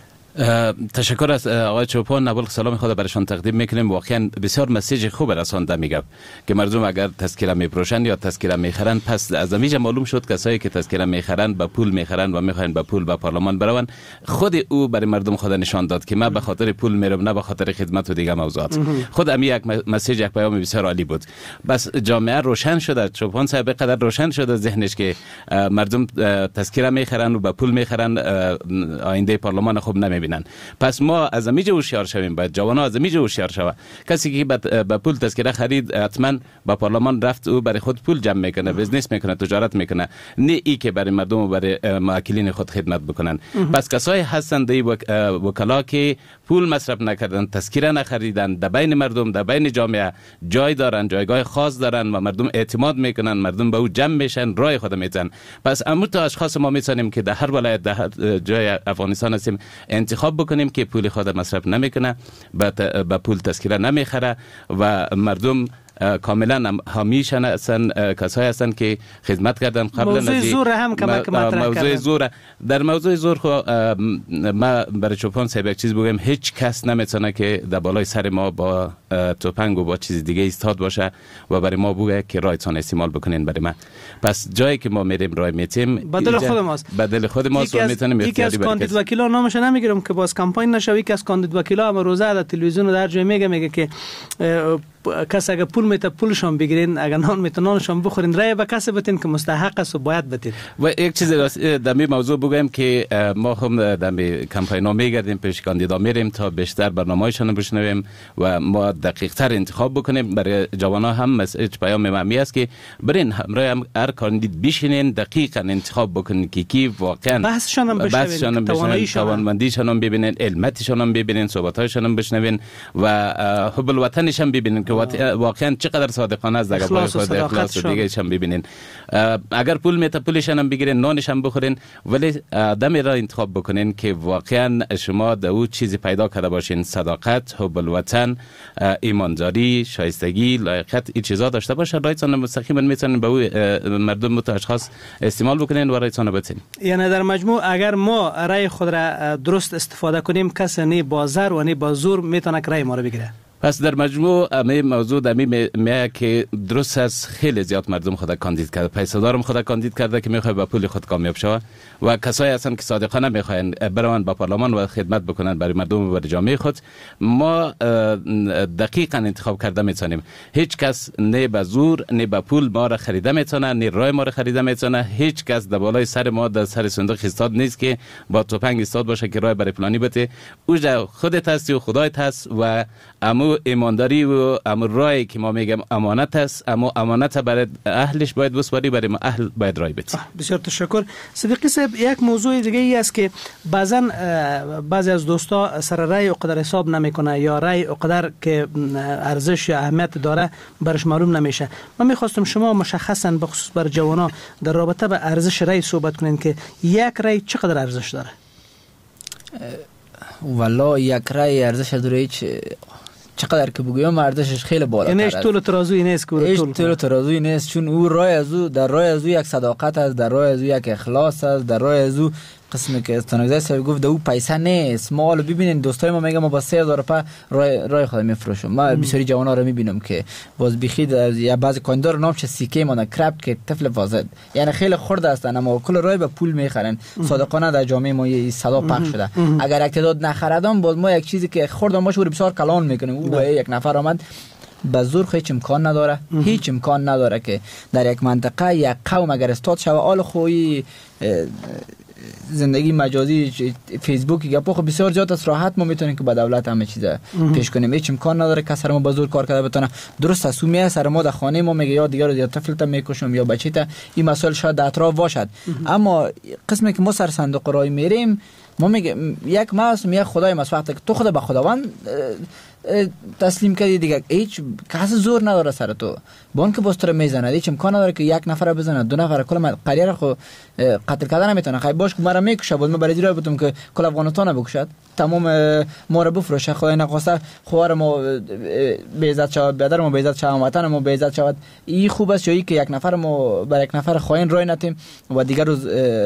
تشکر از آقای چوپان. نبول سلام خود برشان تقدیم میکنیم. واقعا بسیار مسیج خوب رسانده میگم که مردم اگر تذکره میپروشن یا تذکره میخرن، پس از امیجا معلوم شد کسایی که تذکره میخرن با پول میخرن و میخواین با پول به پارلمان برون. خود او برای مردم خود نشان داد که من به خاطر پول میرم نه به خاطر خدمت و دیگه موضوعات. خود امی یک مسیج، یک پیام بسیار عالی بود. بس جامعه روشن شده، چوپان صاحب قدر روشن شده ذهنش که مردم تذکره میخرن و با پول میخرن، آینده پارلمان خوب نمی بینن. پس ما از امیجا هوشیار شویم، باید جوانا از امیجا هوشیار شوه. کسی که با پول تذکره خرید حتما با پارلمان رفت او برای خود پول جمع میکنه، بزنس میکنه، تجارت میکنه، نه ای که برای مردم و برای موکلین خود خدمت بکنن. پس کسایی هستند دی وکلا که پول مصرف نکردن، تذکره نخریدن، در بین مردم، در بین جامعه جای دارن، جایگاه خاص دارن و مردم اعتماد میکنن، مردم به او جمع میشن، رای خود میزنن. پس امو تا اشخاص ما میتونیم که در هر ولایت در هر جای افغانستان هستیم انتخاب بکنیم که پول خود مصرف نمیکنه، با پول تذکره نمیخره و مردم کاملا همیشن هستن، کسایی هستن که خدمت کردن قبل از موضوع زور هم کمک مطرح موضوع زور. در موضوع زور خو ما برای چوپان صاحب یک چیز بگم، هیچ کس نمیتونه که در بالای سر ما با توپنگ و با چیز دیگه ایستاد باشه و برای ما بگه که رایتون استعمال بکنین برای ما. پس جایی که ما میریم رای میتیم بدل خود ماست، بدل خود ماست و میتونیم یکی از کاندید وکیلا نامش نمیگیرم که باز کمپاین نشه، یکی از کاندید وکیلا هم روزه در تلویزیون و در جای میگه میگه که کس اگه پول میته پولشون بگیرین، اگه نان میته نانشون بخورین، رای به کسی بتین که مستحق است و باید بتین. و یک چیز در می موضوع بگم که ما هم در می کمپینا میگردیم، پیش کاندیدا میریم تا بیشتر برنامه‌هایشون بشنویم و ما دقیق تر انتخاب بکنیم. برای جوانا هم مسیج پیام مهمی است که برین همراه هم هر کاندید بشینین، دقیقاً انتخاب بکنین که کی واقعا بحثشون هم بشنوین، توانمندیشون هم ببینین، علمتشون هم ببینین، صحبت‌هایشون هم بشنوین و حب الوطنش هم ببینین که واقعا چقدر صادقانه است، دیگه با خود اخلاص و دیگه هم ببینین. اگر پول میته پولشون هم بگیرین، نانش هم بخورین، ولی آدمی را انتخاب بکنین که واقعا شما در او چیزی پیدا کرده باشین، صداقت، حب الوطن، ایمانداری، شایستگی، لایقت، این چیزا داشته باشه، رایتون مستقیما میتونین به او مردم و اشخاص استعمال بکنین و رایتون بتین. یعنی در مجموع اگر ما رای خود را درست استفاده کنیم، کسی نه با زر و نه با زور میتونه رای ما رو بگیره. پس در مجموع امی موضوع دمی میگه که درست است، خیلی زیاد مردم خود کاندید کرده، پیسه‌دارم خود کاندید کرده که میخواد با پول خود کامیاب شود و کسایی هستن که صادقانه میخواین برون با پارلمان و خدمت بکنن برای مردم و برای جامعه خود. ما دقیقاً انتخاب کرده میتونیم، هیچ کس نه به زور نه به پول ما را خریده میتونه، نه رای ما را خریده میتونه. هیچ کس در بالای سر ما در سر صندوق ایستاد نیست که با توپنگ ایستاد باشه که رای برای فلانی بده. اوجا خودت هستی و خدایت هست و امو ایمانداری و امو رای که ما میگم امانت است، اما امانت برای اهلش باید بسپاری، برای ما اهل باید رای بدی. بسیار تشکر. صدیقی صاحب، یک موضوع دیگه ای است که بعضا بعضی از دوستا سر رای و قدر حساب نمیکنه یا رای و قدر که ارزش یا اهمیت داره برش معلوم نمیشه. من میخواستم شما مشخصا بخصوص بر جوانا در رابطه به ارزش رای صحبت کنین که یک رای چقدر ارزش داره؟ والا یک رای ارزش داره، هیچ چقدر که بگویم ارزشش خیلی بالاتر است. یعنی طول ترازوی نیست که هیچ طول ترازوی نیست، چون او راه از او در راه از او یک صداقت است، در راه از او یک اخلاص است، در راه از او قسمی که استانگزای صاحب گفت او پیسه نیست. ما حالا ببینین دوستای ما میگه ما با سه هزار روپیه رای رای خود میفروشم. ما بسیاری جوانا رو میبینم که باز بخید یا بعضی کاندار نامش سیکه مانه کرپت که طفل فاسد، یعنی خیلی خرد هستن اما کل رای به پول میخرن. صادقانه در جامعه ما یه صدا پخش شده. اگر اقتدار نخردم باز ما یک چیزی که خرد ما شو بسیار کلان میکنیم. او یک نفر آمد به زور هیچ امکان نداره، هیچ امکان نداره که در یک منطقه یک قوم اگر استاد شوه آل خوی زندگی مجازی فیسبوک گپا خب بسیار زیاد است، راحت ما میتونیم که با دولت همه چیز پیش کنیم. هیچ امکان نداره که سر ما با زور کار کرده بتونه. درست است میاد سر ما در خانه ما میگه یا دیگه یا طفلت میکشم یا بچیت، این مسائل شاید در اطراف باشد. اما قسمی که ما سر صندوق رای میریم ما میگه یک معصوم یک خدای مسوقت که تو خدا به خداوند تسلیم کردی دیگه هیچ کس زور نداره سر تو. بان که بستر میزنه هیچ امکان نداره که یک نفر بزنه، دو نفر کل قریه خو قتل کردن نمیتونه. خیلی باش که مرا میکشه بود ما برای راه بودم که کل افغانستان بکشد، تمام ما رو بفروشه. خدای نخواسته خوار ما به عزت شود، بدر ما به عزت شود، وطن ما به عزت شود. این خوب است جایی که یک نفر ما بر یک نفر خاین رای نتیم و دیگر روز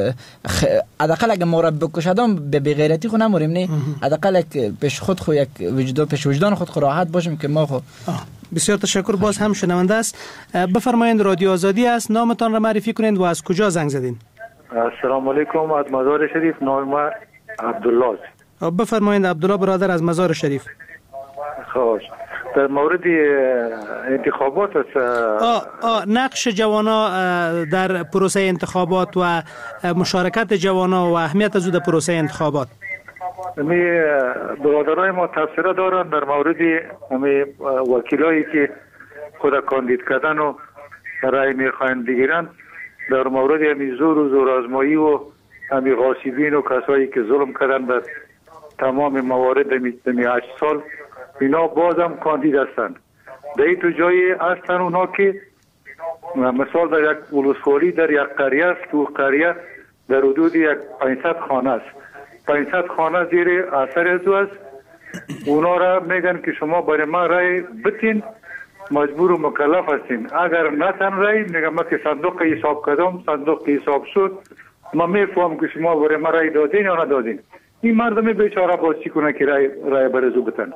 حداقل اگه ما رو بکشدم به بی‌غیرتی خو نموریم. نه حداقل پیش خود خو یک وجدان پیش وجدان خود خو راحت باشیم که ما خو. بسیار تشکر. باز هم شنونده است. بفرمایید رادیو آزادی است، نامتان را معرفی کنید و از کجا زنگ زدین؟ السلام علیکم، از مزار شریف. نام ما عبدالله است. بفرمایید عبدالله برادر از مزار شریف. خوش. در مورد انتخابات است. آه آه نقش جوانا در پروسه انتخابات و مشارکت جوانا و اهمیت از در پروسه انتخابات. می برادرای ما تفسیر دارن در مورد می وکیلایی که خود کاندید کردن و رای میخواین بگیرن، در مورد می زور و زور آزمایی و می غاصبین و کسایی که ظلم کردن در تمام موارد می هشت سال، اینا بازم کاندید هستن. در این تو جایی هستن اونا که مثال در یک ولسوالی در یک قریه است، تو قریه در حدود یک پانصد خانه است، پانصد خانه زیر اثر از است. اونا را میگن که شما برای ما رای بتین، مجبور و مکلف هستین. اگر نتن رای میگم ما که صندوق حساب کردم، صندوق حساب شد، ما میفهم که شما برای ما رای دادین یا ندادین. این مردم بیچاره باز چی کنه که رای رای برزو بتن.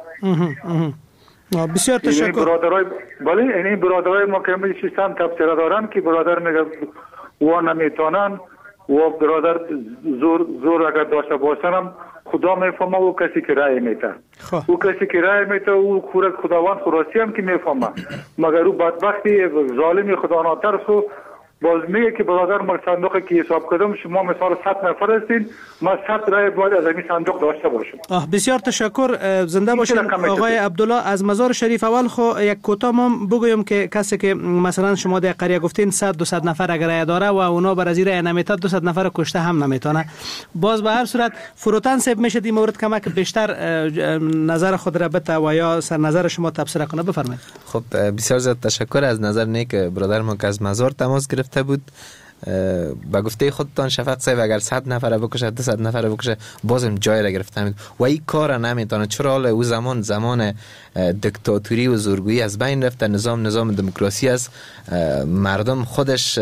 بسیار تشکر. برادرای بله این برادرای ما که می سیستم تفسیر دارن که برادر میگه و نمیتونن و برادر زور زور اگر داشته باشن خدا میفهمه او کسی که رای میته. او کسی که رای میته او خورد خداوند خلاصی هم که میفهمه، مگر او بدبختی ظالمی خدا ناترسو باز میگه که برادر ما صندوق که حساب کردم شما مثال صد نفر هستین، ما صد رای باید از این صندوق داشته باشیم. آه بسیار تشکر. زنده باشین آقای عبدالله از مزار شریف. اول خو یک کوتاه ما بگویم که کسی که مثلا شما در قریه گفتین صد دو صد نفر اگر رای داره و اونا بر از رای نمیته دو صد نفر کشته هم نمیتونه. باز به هر صورت فروتن صاحب میشه این مورد کمک بیشتر نظر خود را بده و یا سر نظر شما تبصره کنه. بفرمایید. خب بسیار زیاد تشکر از نظر نیک برادر ما که از مزار تماس گرفته بود. با گفته خودتان شفق صاحب اگر صد نفر بکشه دو صد نفر بکشه بازم جای را گرفته و این کار نمیتونه، چرا حالا او زمان زمان دیکتاتوری و زورگویی از بین رفته، نظام نظام دموکراسی است، مردم خودش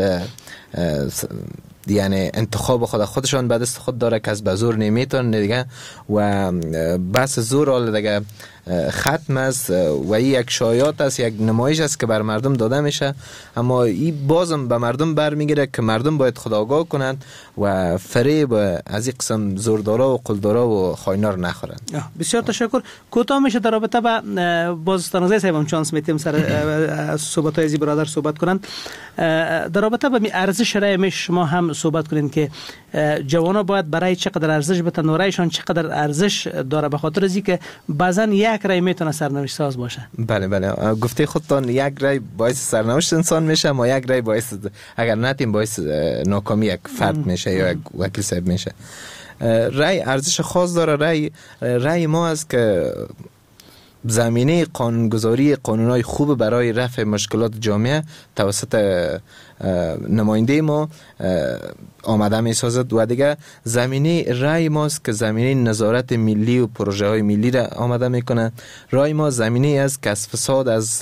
یعنی انتخاب خود خودشان به دست خود داره که از به زور نمیتون دیگه و بس زور حالا دیگه ختم است و این یک شایعات است، یک نمایش است که بر مردم داده میشه. اما این بازم به مردم برمیگیره که مردم باید خودآگاه کنند و فریب از این قسم زوردارا و قلدارا و خائنا رو نخورند. بسیار تشکر. کوتاه میشه در رابطه با بازستانزای صاحب هم چانس میتیم سر صحبت های برادر صحبت کنند. در رابطه با ارزش رای میشه شما هم صحبت کنین که جوانا باید برای چقدر ارزش بتن و رایشان چقدر ارزش داره، به خاطر از اینکه بعضا یک رای میتونه سرنوشت ساز باشه. بله بله گفته خودتان یک رای باعث سرنوشت انسان میشه، ما یک رای باعث اگر نتیم باعث ناکامی یک فرد میشه یا یک وکیل صاحب میشه. رای ارزش خاص داره. رای رای ما است که زمینه قانونگذاری قانونهای خوب برای رفع مشکلات جامعه توسط نماینده ما آمده می سازد و دیگه زمینه رای ماست که زمینه نظارت ملی و پروژه های ملی را آمده می کنند. رای ما زمینه است که از فساد از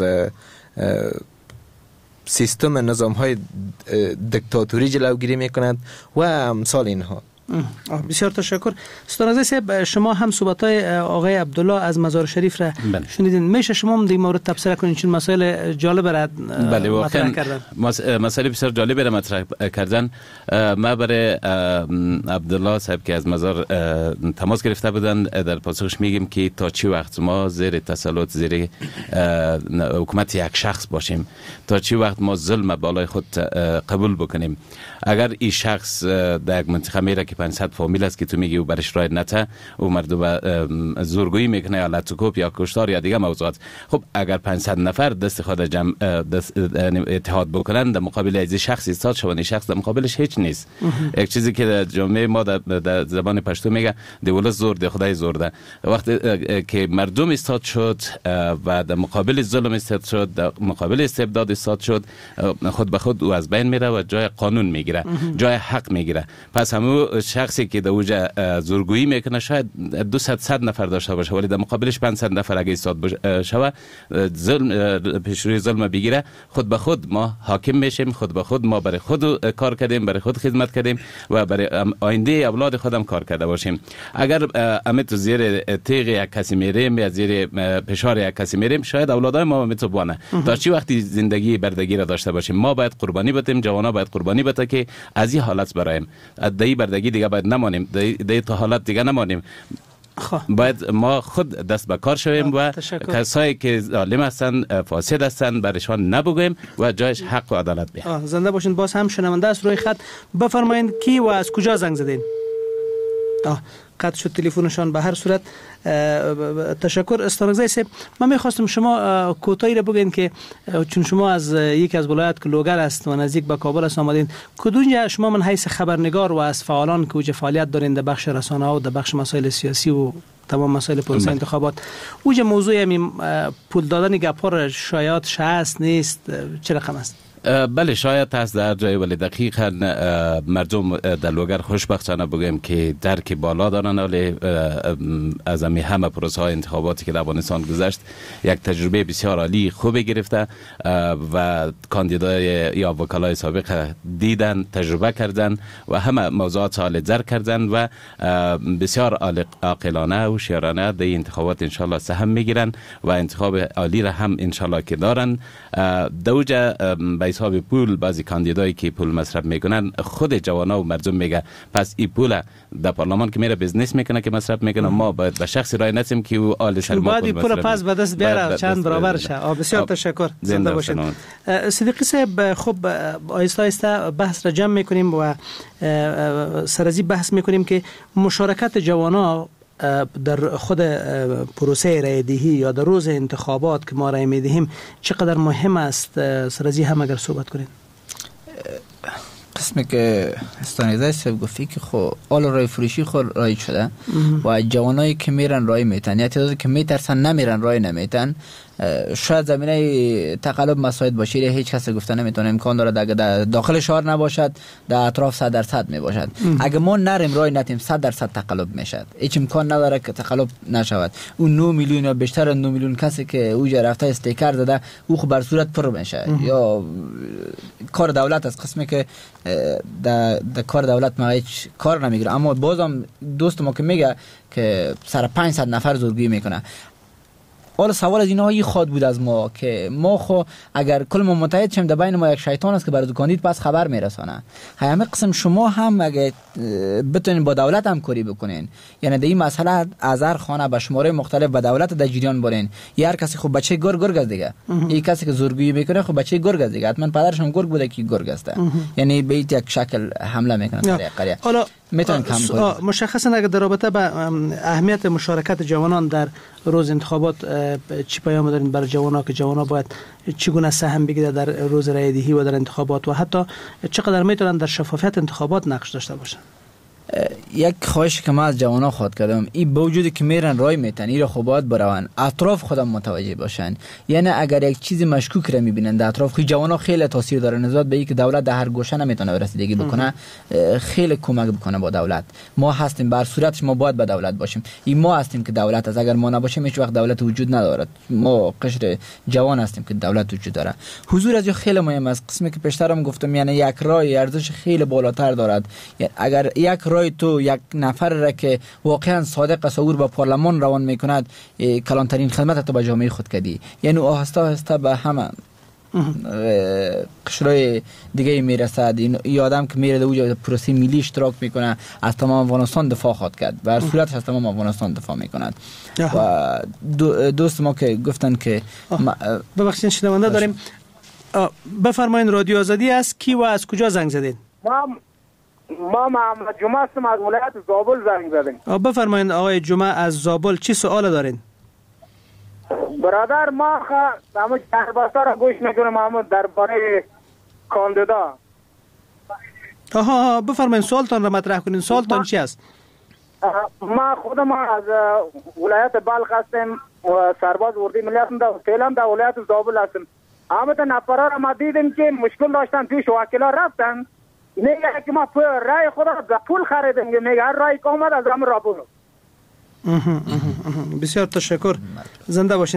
سیستم نظام های دیکتاتوری جلوگیری می کند و امثال اینها. بسیار تشکر. ستان عزیز صاحب، شما هم صحبت‌های آقای عبدالله از مزار شریف را بله. شنیدین. میشه شما هم در مورد تبصره کنین چون مسائل جالب را بله مطرح کردن؟ مسائل بسیار جالب را مطرح کردن. ما برای عبدالله صاحب که از مزار تماس گرفته بودن در پاسخش میگیم که تا چی وقت ما زیر تسلط زیر حکومت یک شخص باشیم، تا چی وقت ما ظلم بالای خود قبول بکنیم. اگر این شخص در یک منطقه میره که پانصد فامیل است که تو میگی و برش رای نته و مردم زورگویی میکنه یا لطوکوب یا کشتار یا دیگه موضوعات، خب اگر پانصد نفر دست خود جمع دست اتحاد بکنن در مقابل از شخص ایستاد شون، شخص در مقابلش هیچ نیست. یک چیزی که در جامعه ما در زبان پشتو میگه دولت زور ده خدای زور ده. وقتی که مردم ایستاد شد و در مقابل ظلم ایستاد شد، در مقابل استبداد ایستاد شد، خود به خود او از بین میره و جای قانون میگیره، جای حق میگیره. پس همو شخصی که در اوجه زورگویی میکنه شاید دویست صد نفر داشته باشه ولی در مقابلش پانصد نفر اگه ایستاد شوه ظلم پیشروی ظلم بگیره، خود به خود ما حاکم میشیم، خود به خود ما برای خود کار کردیم، برای خود خدمت کردیم و برای آینده اولاد خودم کار کرده باشیم. اگر امت تو زیر تیغ یک کسی میریم یا زیر فشار یک کسی میریم، شاید اولادای ما میتوانه تا چی وقتی زندگی بردگی را داشته باشیم. ما باید قربانی بدیم، جوانا باید قربانی بده که از این حالت برایم، از دی بردگی دیگه باید نمانیم، دی تا حالت دیگه نمانیم. باید ما خود دست به کار شویم و کسایی که ظالم هستند فاسد هستند برشان نبگویم و جایش حق و عدالت بیایم. زنده باشین. باز هم شنونده است روی خط. بفرمایید کی و از کجا زنگ زدین؟ آه قطع شد تلفنشان. به هر صورت تشکر. استرگزای صاحب، من میخواستم شما کوتاهی را بگین که چون شما از یکی از ولایت که لوگر است و نزدیک به کابل است آمدین، کدوم شما من حیث خبرنگار و از فعالان که اوج فعالیت دارین در بخش رسانه ها و در بخش مسائل سیاسی و تمام مسائل پروسه انتخابات، اوج موضوع همین پول دادن گپار شایعات هست نیست، چه رقم است؟ بله شاید هست در جای، ولی دقیقا مردم در لوگر خوشبختانه بگیم که درک بالا دارن، ولی از همه همه پروسه های انتخاباتی که در افغانستان گذشت یک تجربه بسیار عالی خوبی گرفته و کاندیدای یا وکلای سابق دیدن، تجربه کردن و همه موضوعات حال درک کردن و بسیار عاقلانه و شیرانه در انتخابات انشالله سهم میگیرن و انتخاب عالی را هم انشالله که دارن. دوجه به حساب پول بعضی کاندیدایی که پول مصرف میکنن، خود جوانا و مردم میگه پس این پول در پارلمان که میره بزنس میکنه که مصرف میکنه، ما باید به شخصی رای ندیم که او آل سر ما پول پول پس به دست بیاره چند برابر شه. بسیار تشکر. زنده باشید. صدیقی صاحب، خب آیسته آیسته بحث را جمع میکنیم و سر از این بحث میکنیم که مشارکت جوانا در خود پروسه رای دهی یا در روز انتخابات که ما رای میدهیم چقدر مهم است. سرازی هم اگر صحبت کنید. قسمی که استانیزه صاحب گفتی که خب آل رای فروشی خود رای شده و جوانایی که میرن رای میتن یا تعدادی که میترسن نمیرن رای نمیتن، شاید زمینه تقلب مساعد باشه، هیچ کس گفته نمیتونه، امکان داره در داخل شهر نباشد، در اطراف صد درصد می باشد. اگه ما نریم رای نتیم صد درصد تقلب میشد، هیچ امکان نداره که تقلب نشود. اون نه میلیون یا بیشتر از نه میلیون کسی که اوجا رفته استیکر داده او خب بر صورت پر میشه یا کار دولت از قسمی که در کار دولت ما هیچ کار نمیگیره. اما بازم دوست ما که میگه که سر پانصد نفر زورگویی میکنه. حالا سوال از اینها خود بود از ما که ما خو اگر کل ما متحد شیم در بین ما یک شیطان است که برای دکاندید پس خبر میرسانه. همه قسم شما هم اگه بتونین با دولت همکاری بکنین، یعنی در این مسئله از هر خانه به شماره مختلف با دولت در جریان برین. هر کسی خب بچه گرگ گرگ است دیگه، این کسی که زورگویی میکنه خب بچه گرگ است دیگه، حتما پدرش هم گرگ بوده که گرگ است، یعنی به یک شکل حمله میکنه در قریه. حالا میتونن کم کنن. مشخصا اگر در رابطه با اهمیت مشارکت جوانان در روز انتخابات چی پیام دارین برای جوانان که جوانان باید چگونه سهم بگیره در روز رای دهی و در انتخابات و حتی چقدر میتونن در شفافیت انتخابات نقش داشته باشن؟ یک خواهش که من از جوانا خواهد کردم، این با وجودی که میرن رای میتن ایرا خوب باید برون، اطراف خودم متوجه باشن. یعنی اگر یک چیز مشکوک را میبینن در اطراف، خیلی جوانا خیلی تاثیر داره نسبت به اینکه دولت در هر گوشه نمیتونه رسیدگی بکنه، خیلی کمک بکنه با دولت. ما هستیم، بر صورتش ما باید با دولت باشیم. این ما هستیم که دولت است، اگر ما نباشیم هیچ وقت دولت وجود ندارد. ما قشر جوان هستیم که دولت وجود داره. حضور از خیلی مهم است. قسمی که پیشترم گفتم، یعنی یک رای ارزش خیلی بالاتر دارد. یعنی اگر یک رای تو یک نفر را که واقعا صادق است او به پارلمان روان میکند، کلانترین خدمت تو به جامعه خود کردی. یعنی آهسته آهسته به همه قشرهای دیگه میرسد. این آدم که میره اونجا پروسه ملی اشتراک میکنه، از تمام افغانستان دفاع خواهد کرد، بر صورتش از تمام افغانستان دفاع میکند. و دو دوست ما که گفتن که ببخشید شنونده داریم، بفرمایید رادیو آزادی است، کی و از کجا زنگ زدین؟ ما ما محمد جمعه هستم از ولایت زابل زنگ زدیم. بفرمایید آقای جمعه از زابل، چی سوال دارین؟ برادر ما همه جربسته را گوش نکنم محمد درباره کاندیدا. آها بفرمایید سوالتان را مطرح کنین. سوالتان چی است؟ ما خودم از ولایت بلخ هستم و سرباز اردوی ملی هستم، در فعلا در ولایت زابل هستم. همه تا نفرا را ما دیدیم که مشکل داشتن، پیش وکیلا رفتن، میگه که ما رای خود را به پول خریدیم، میگه هر رای که آمد از همه را برو. بسیار تشکر، زنده باشین.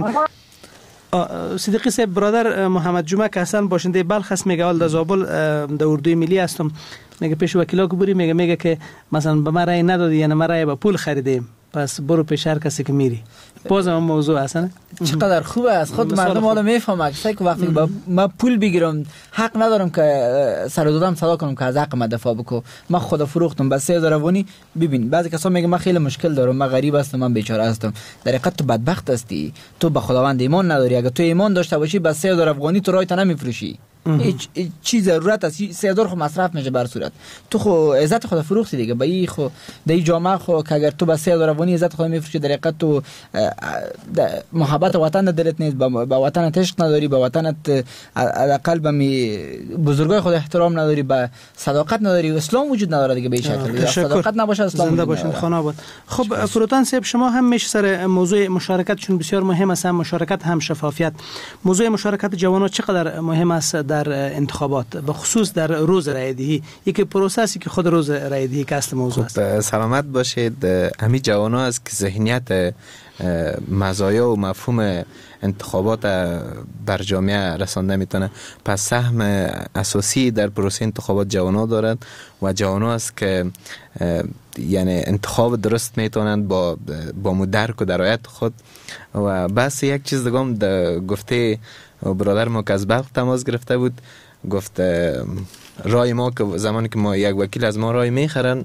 صدیقی صاحب، برادر محمد جمعه که اصلا باشنده بلخ است، میگه حال در زابل در اردوی ملی هستم، میگه پیش وکیلا که بری، میگه میگه که مثلا به من رای ندادی، یعنی ما رای به پول خریدیم، پس برو پیش هر کسی که میری. باز هم موضوع هستن. چقدر خوبه از خود مردم حالا میفهمه که وقتی با ما پول بگیرم حق ندارم که سر دادم صدا کنم که از حق ما دفاع بکو. من خود فروختم به سه هزار افغانی. ببین بعضی کسا میگه من خیلی مشکل دارم، من غریب هستم، من بیچاره هستم. در حقیقت تو بدبخت هستی، تو به خداوند ایمان نداری. اگر تو ایمان داشته باشی به سه هزار افغانی تو رایت نمیفروشی. هیچ چیز ضرورت است، سه هزار خو مصرف میشه بر صورت. تو خو عزت خود فروختی دیگه. با این خو در این جامعه خو که اگر تو به سه هزار افغانی عزت خود میفروشی، در حقیقت تو محبت وطن دلت نیست، به وطنت عشق نداری، به وطنت حداقل به بزرگای خود احترام نداری، به صداقت نداری. اسلام وجود نداره دیگه به شکل. صداقت نباشه اسلام زنده باشین خانه آباد. خب فروتان صاحب، شما هم میشه سر موضوع مشارکت چون بسیار مهم است، هم مشارکت هم شفافیت. موضوع مشارکت جوانان چقدر مهم است در انتخابات، به خصوص در روز رای دهی، یکی پروسسی که خود روز رای دهی که اصل موضوع است. سلامت باشید. همین جوانا است که ذهنیت مزایا و مفهوم انتخابات بر جامعه رسانده میتونه. پس سهم اساسی در پروسه انتخابات جوانا دارد و جوانا است که یعنی انتخاب درست میتونند با با مدرک و درایت خود. و بس یک چیز دیگه هم گفته برادر ما که از بلخ تماس گرفته بود، گفت رای ما که زمانی که ما یک وکیل از ما رای میخرن،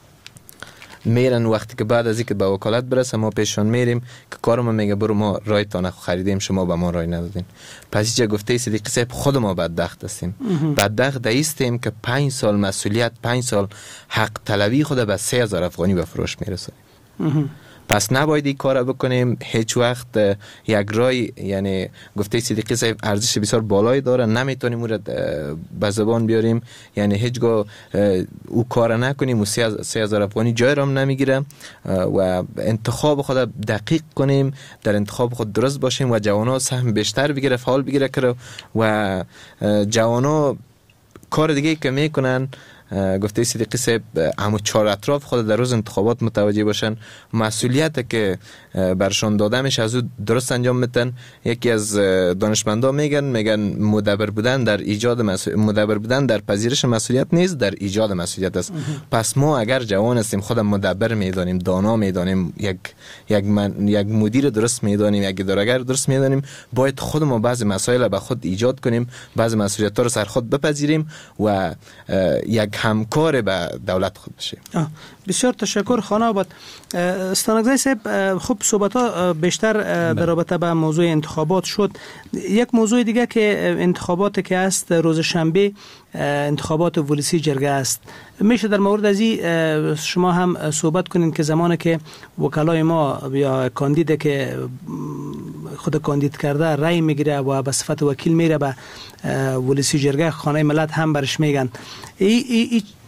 میرن وقتی که بعد از اینکه به وکالت برسه ما پیشون میریم که کارم میگه برو ما رای تانه خریدیم شما به ما رای ندادین. پس اینجا گفته صدیقی صاحب خود ما بدبخت هستیم. بدبخت دایستیم که پنج سال مسئولیت، پنج سال حق طلبی خود به سه هزار افغانی به فروش میرسونیم. پس نباید این کار بکنیم هیچ وقت. یک رای یعنی گفته صدیقی صاحب ارزش بسیار بالایی داره، نمیتونیم اون را به زبان بیاریم، یعنی هیچگاه او کار نکنیم و سه هزار افغانی جای رام نمیگیره. و انتخاب خود دقیق کنیم، در انتخاب خود درست باشیم و جوانا سهم بیشتر بگیره، فعال بگیره کرده. و جوانا کار دیگه که میکنن، گفته صدیقی صاحب، همو چهار اطراف خود در روز انتخابات متوجه باشن، مسئولیت که برشان داده میشه از او درست انجام میتن. یکی از دانشمندا میگن میگن مدبر بودن در ایجاد مسئول... مدبر بودن در پذیرش مسئولیت نیست، در ایجاد مسئولیت است. پس ما اگر جوان هستیم، خودم مدبر میدانیم، دانا میدانیم، یک یک من... یک مدیر درست میدانیم، یک اداره‌گر درست میدانیم، باید خودمون بعضی مسائل به خود ایجاد کنیم، بعضی مسئولیت‌ها رو سر خود بپذیریم و یک همکار به دولت خود بشیم. بسیار تشکر خانه آباد. استانگزای صاحب، خب صحبت ها بیشتر در رابطه با موضوع انتخابات شد. یک موضوع دیگه که انتخابات که است روز شنبه، انتخابات ولسی جرگه است. میشه در مورد از این شما هم صحبت کنین که زمانی که وکلای ما یا کاندید که خود کاندید کرده رای میگیره و به صفت وکیل میره به ولسی جرگه، خانه ملت هم برش میگن، ای, ای, ای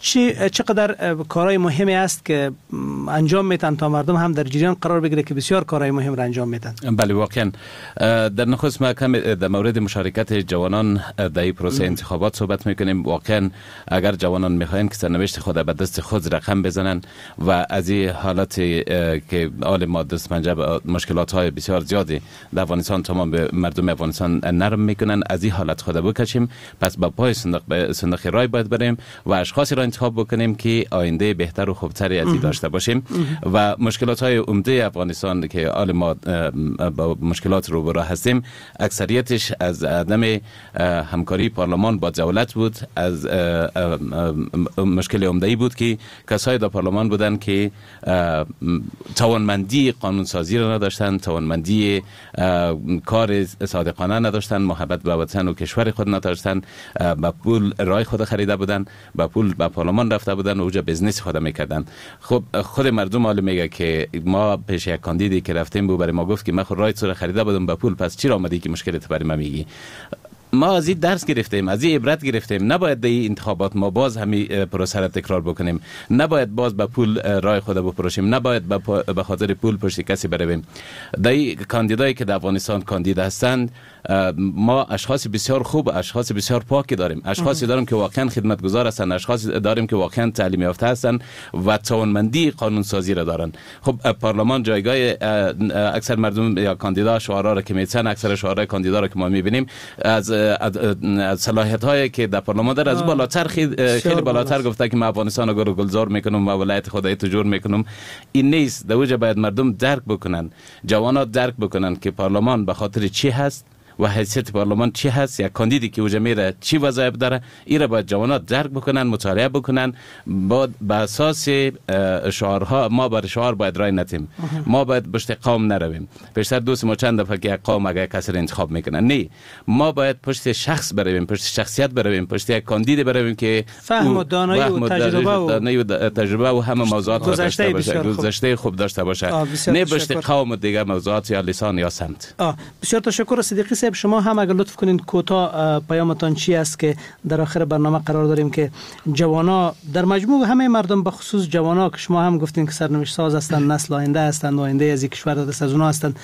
چی چقدر کارهای مهمی است که انجام میتن تا مردم هم در جریان قرار بگیره که بسیار کارهای مهم را انجام میتن؟ بله واقعا در نخست ما کم در مورد مشارکت جوانان در این پروسه انتخابات صحبت میکنیم. واقعا اگر جوانان میخواین که سرنوشت خود به دست خود رقم بزنن و از این حالت که آل ما دست پنجه مشکلات های بسیار زیادی در افغانستان تمام به مردم افغانستان نرم میکنن، از این حالت خود بکشیم، پس با پای صندوق صندوق رای باید بریم و اشخاصی را انتخاب بکنیم که آینده بهتر و خوبتری از این داشته باشیم و مشکلات های عمده افغانستان که آل ما با مشکلات روبرو هستیم اکثریتش از عدم همکاری پارلمان با دولت بود، از مشکل عمده‌ای بود که کسای در پارلمان بودن که توانمندی قانونسازی را نداشتن، توانمندی کار صادقانه نداشتن، محبت به وطن و کشور خود نداشتن، با پول رای خود خریده بودن، با پول به پارلمان رفته بودن و اونجا بزنس خود میکردن. خب خود مردم حال میگه که ما پیش یک کاندیدی که رفتیم بود برای ما گفت که من خود رای تو خریده بودم با پول، پس چرا آمدی که مشکلت برای ما میگی؟ ما از این درس گرفتیم، از این عبرت گرفتیم، نباید در این انتخابات ما باز همین پروسه را تکرار بکنیم، نباید باز به پول رای خود بپروشیم، نباید به خاطر پول پشت کسی برویم. در این کاندیدایی که در افغانستان کاندید هستند ما اشخاص بسیار خوب، اشخاص بسیار پاکی داریم، اشخاصی داریم که واقعا خدمتگزار هستند، اشخاص داریم که واقعا تعلیم یافته هستند و توانمندی قانون سازی را دارند. خب پارلمان جایگاه اکثر مردم یا کاندیدا شعارا را که میتن، اکثر شعارای کاندیدا را که ما میبینیم از از صلاحیت هایی که در پارلمان در از بالاتر خیلی خیلی بالاتر گفته که ما افغانستان رو گلزار میکنم و ولایت خدای تو جور میکنم. این نیست. در وجه باید مردم درک بکنن، جوانات درک بکنن که پارلمان به خاطر چی هست و حیثیت پارلمان چی هست، یک کاندیدی که اوجا میره چی وظایف داره، این را باید جوانات درک بکنن، مطالعه بکنن. با به اساس شعارها ما بر شعار باید رای ندیم، ما باید پشت قوم نرویم. بیشتر دوست ما چند دفعه که قوم اگه کسی را انتخاب میکنن، نه، ما باید پشت شخص برویم، پشت شخصیت برویم، پشت یک کاندید برویم که فهم و دانایی و تجربه و تجربه و همه موضوعات گذشته باشه، گذشته خوب داشته باشه، نه پشت قوم و دیگه موضوعات یا لسان یا سمت. بسیار تشکر صدیقی صاحب. شما هم اگر لطف کنین کوتاه پیامتان چی است که در آخر برنامه قرار داریم که جوانا در مجموع همه مردم به خصوص جوانا که شما هم گفتین که سرنوشت ساز هستند، نسل آینده هستند، آینده از کشور دست از اونها هستند،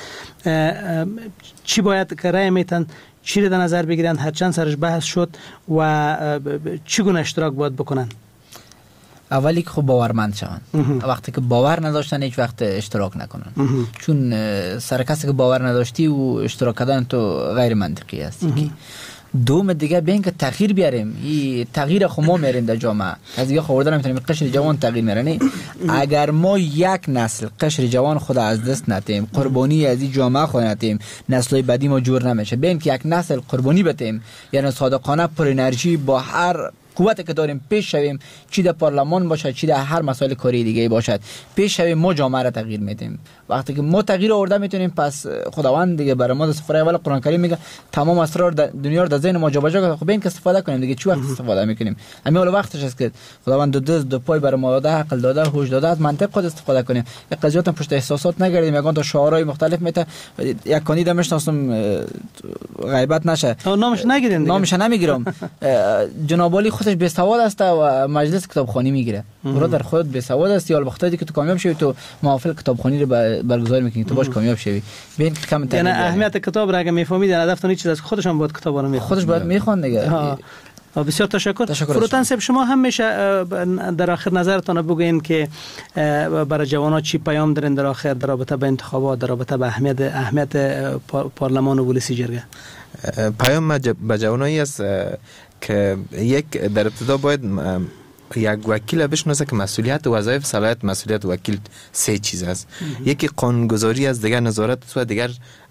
چی باید که رای میتن، چی را در نظر بگیرن، هر چند سرش بحث شد و چگونه اشتراک باید بکنن؟ اولی که خب باورمند شوند. وقتی که باور نداشتن هیچ وقت اشتراک نکنن، چون سر کسی که باور نداشتی و اشتراک کردن تو غیر منطقی است. دوم دیگه بین که تغییر بیاریم، این تغییر خو ما میاریم در جامعه، از دیگه خوردن نمیتونیم قشر جوان تغییر میارن. اگر ما یک نسل قشر جوان خود از دست ندیم، قربانی از این جامعه خود ندیم، نسل‌های بعدی ما جور نمیشه. بین که یک نسل قربانی بدیم، یعنی صادقانه پر انرژی با هر قوتی که داریم پیش شویم، چی در پارلمان باشد چی در هر مسائل کاری دیگه باشد، پیش شویم، ما جامعه را تغییر میدیم. وقتی که ما تغییر آورده میتونیم، پس خداوند دیگه برای ما در سفر اول قرآن کریم میگه تمام اسرار دنیا رو در ذهن ما جابجا کرده. خب این که استفاده کنیم دیگه، چی وقت استفاده میکنیم؟ همین اول وقتش است که خداوند دو دست دو پای برای ما داده، عقل داده، هوش داده، از منطق خود استفاده کنیم. یک قضیات هم پشت احساسات نگردیم، یگان تا شعارهای مختلف میته. یک کاندید میشناسم غیبت نشه، نامش نگیرین، نامش نمیگیرم، جناب علی خودش بی سواد است و مجلس کتابخوانی میگیره. برادر خودت بی سواد است، یا وقتی که تو کامیاب شوی تو محافل کتابخوانی رو برگزار میکنی تو باش کامیاب شوی. ببین که کم یعنی اهمیت کتاب را اگه میفهمید، هدفتون چیز از خودشان باید کتابا رو میخونه، خودش باید میخوان دیگه. بسیار تشکر. فروتن صاحب، شما هم میشه در آخر نظرتان بگوین که برای جوانان چی پیام دارین در آخر در رابطه با انتخابات، در رابطه با اهمیت اهمیت پارلمان و ولسی جرگه؟ پیام به جوانایی است که یک در ابتدا باید یک وکیل بشناسه که مسئولیت و وظایف صلاحیت مسئولیت وکیل سه چیز است. یکی قانونگذاری است، دیگر نظارت و دیگر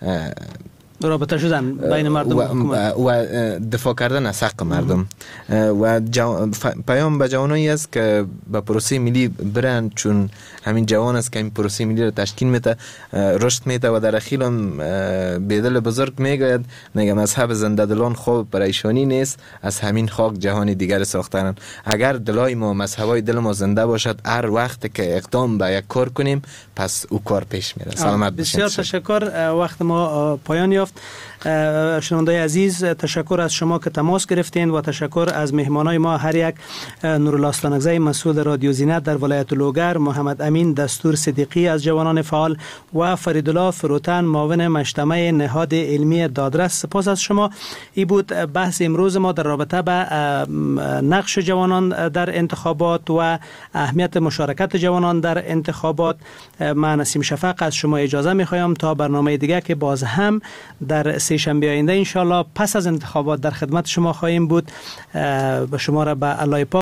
رابطه شدن بین مردم و حکومت و دفاع کردن از حق مردم. و پیام به جوانایی است که به پروسه ملی برند، چون همین جوان است که این پروسه ملی را تشکیل میده، رشد میده و در اخیر هم بیدل بزرگ میگوید میگه مذهب زنده دلان خوب پریشانی نیست، از همین خاک جهان دیگر ساختن. اگر دلای ما مذهبای دل ما زنده باشد، هر وقت که اقدام به یک کار کنیم پس او کار پیش میره. سلامت باشید. بسیار تشکر. وقت ما پایان یافت. یافت. شنوندای عزیز، تشکر از شما که تماس گرفتین و تشکر از مهمانای ما، هر یک نورالله استانکزی مسئول رادیو زینت در ولایت لوگر، محمد امین دستور صدیقی از جوانان فعال و فریدالله فروتن معاون مجتمع نهاد علمی دادرس. سپاس از شما. این بود بحث امروز ما در رابطه به نقش جوانان در انتخابات و اهمیت مشارکت جوانان در انتخابات. من نسیم شفق از شما اجازه میخوایم تا برنامه دیگه که باز هم در سه شنبه آینده ان شاء الله پس از انتخابات در خدمت شما خواهیم بود. به شما را به الله پاک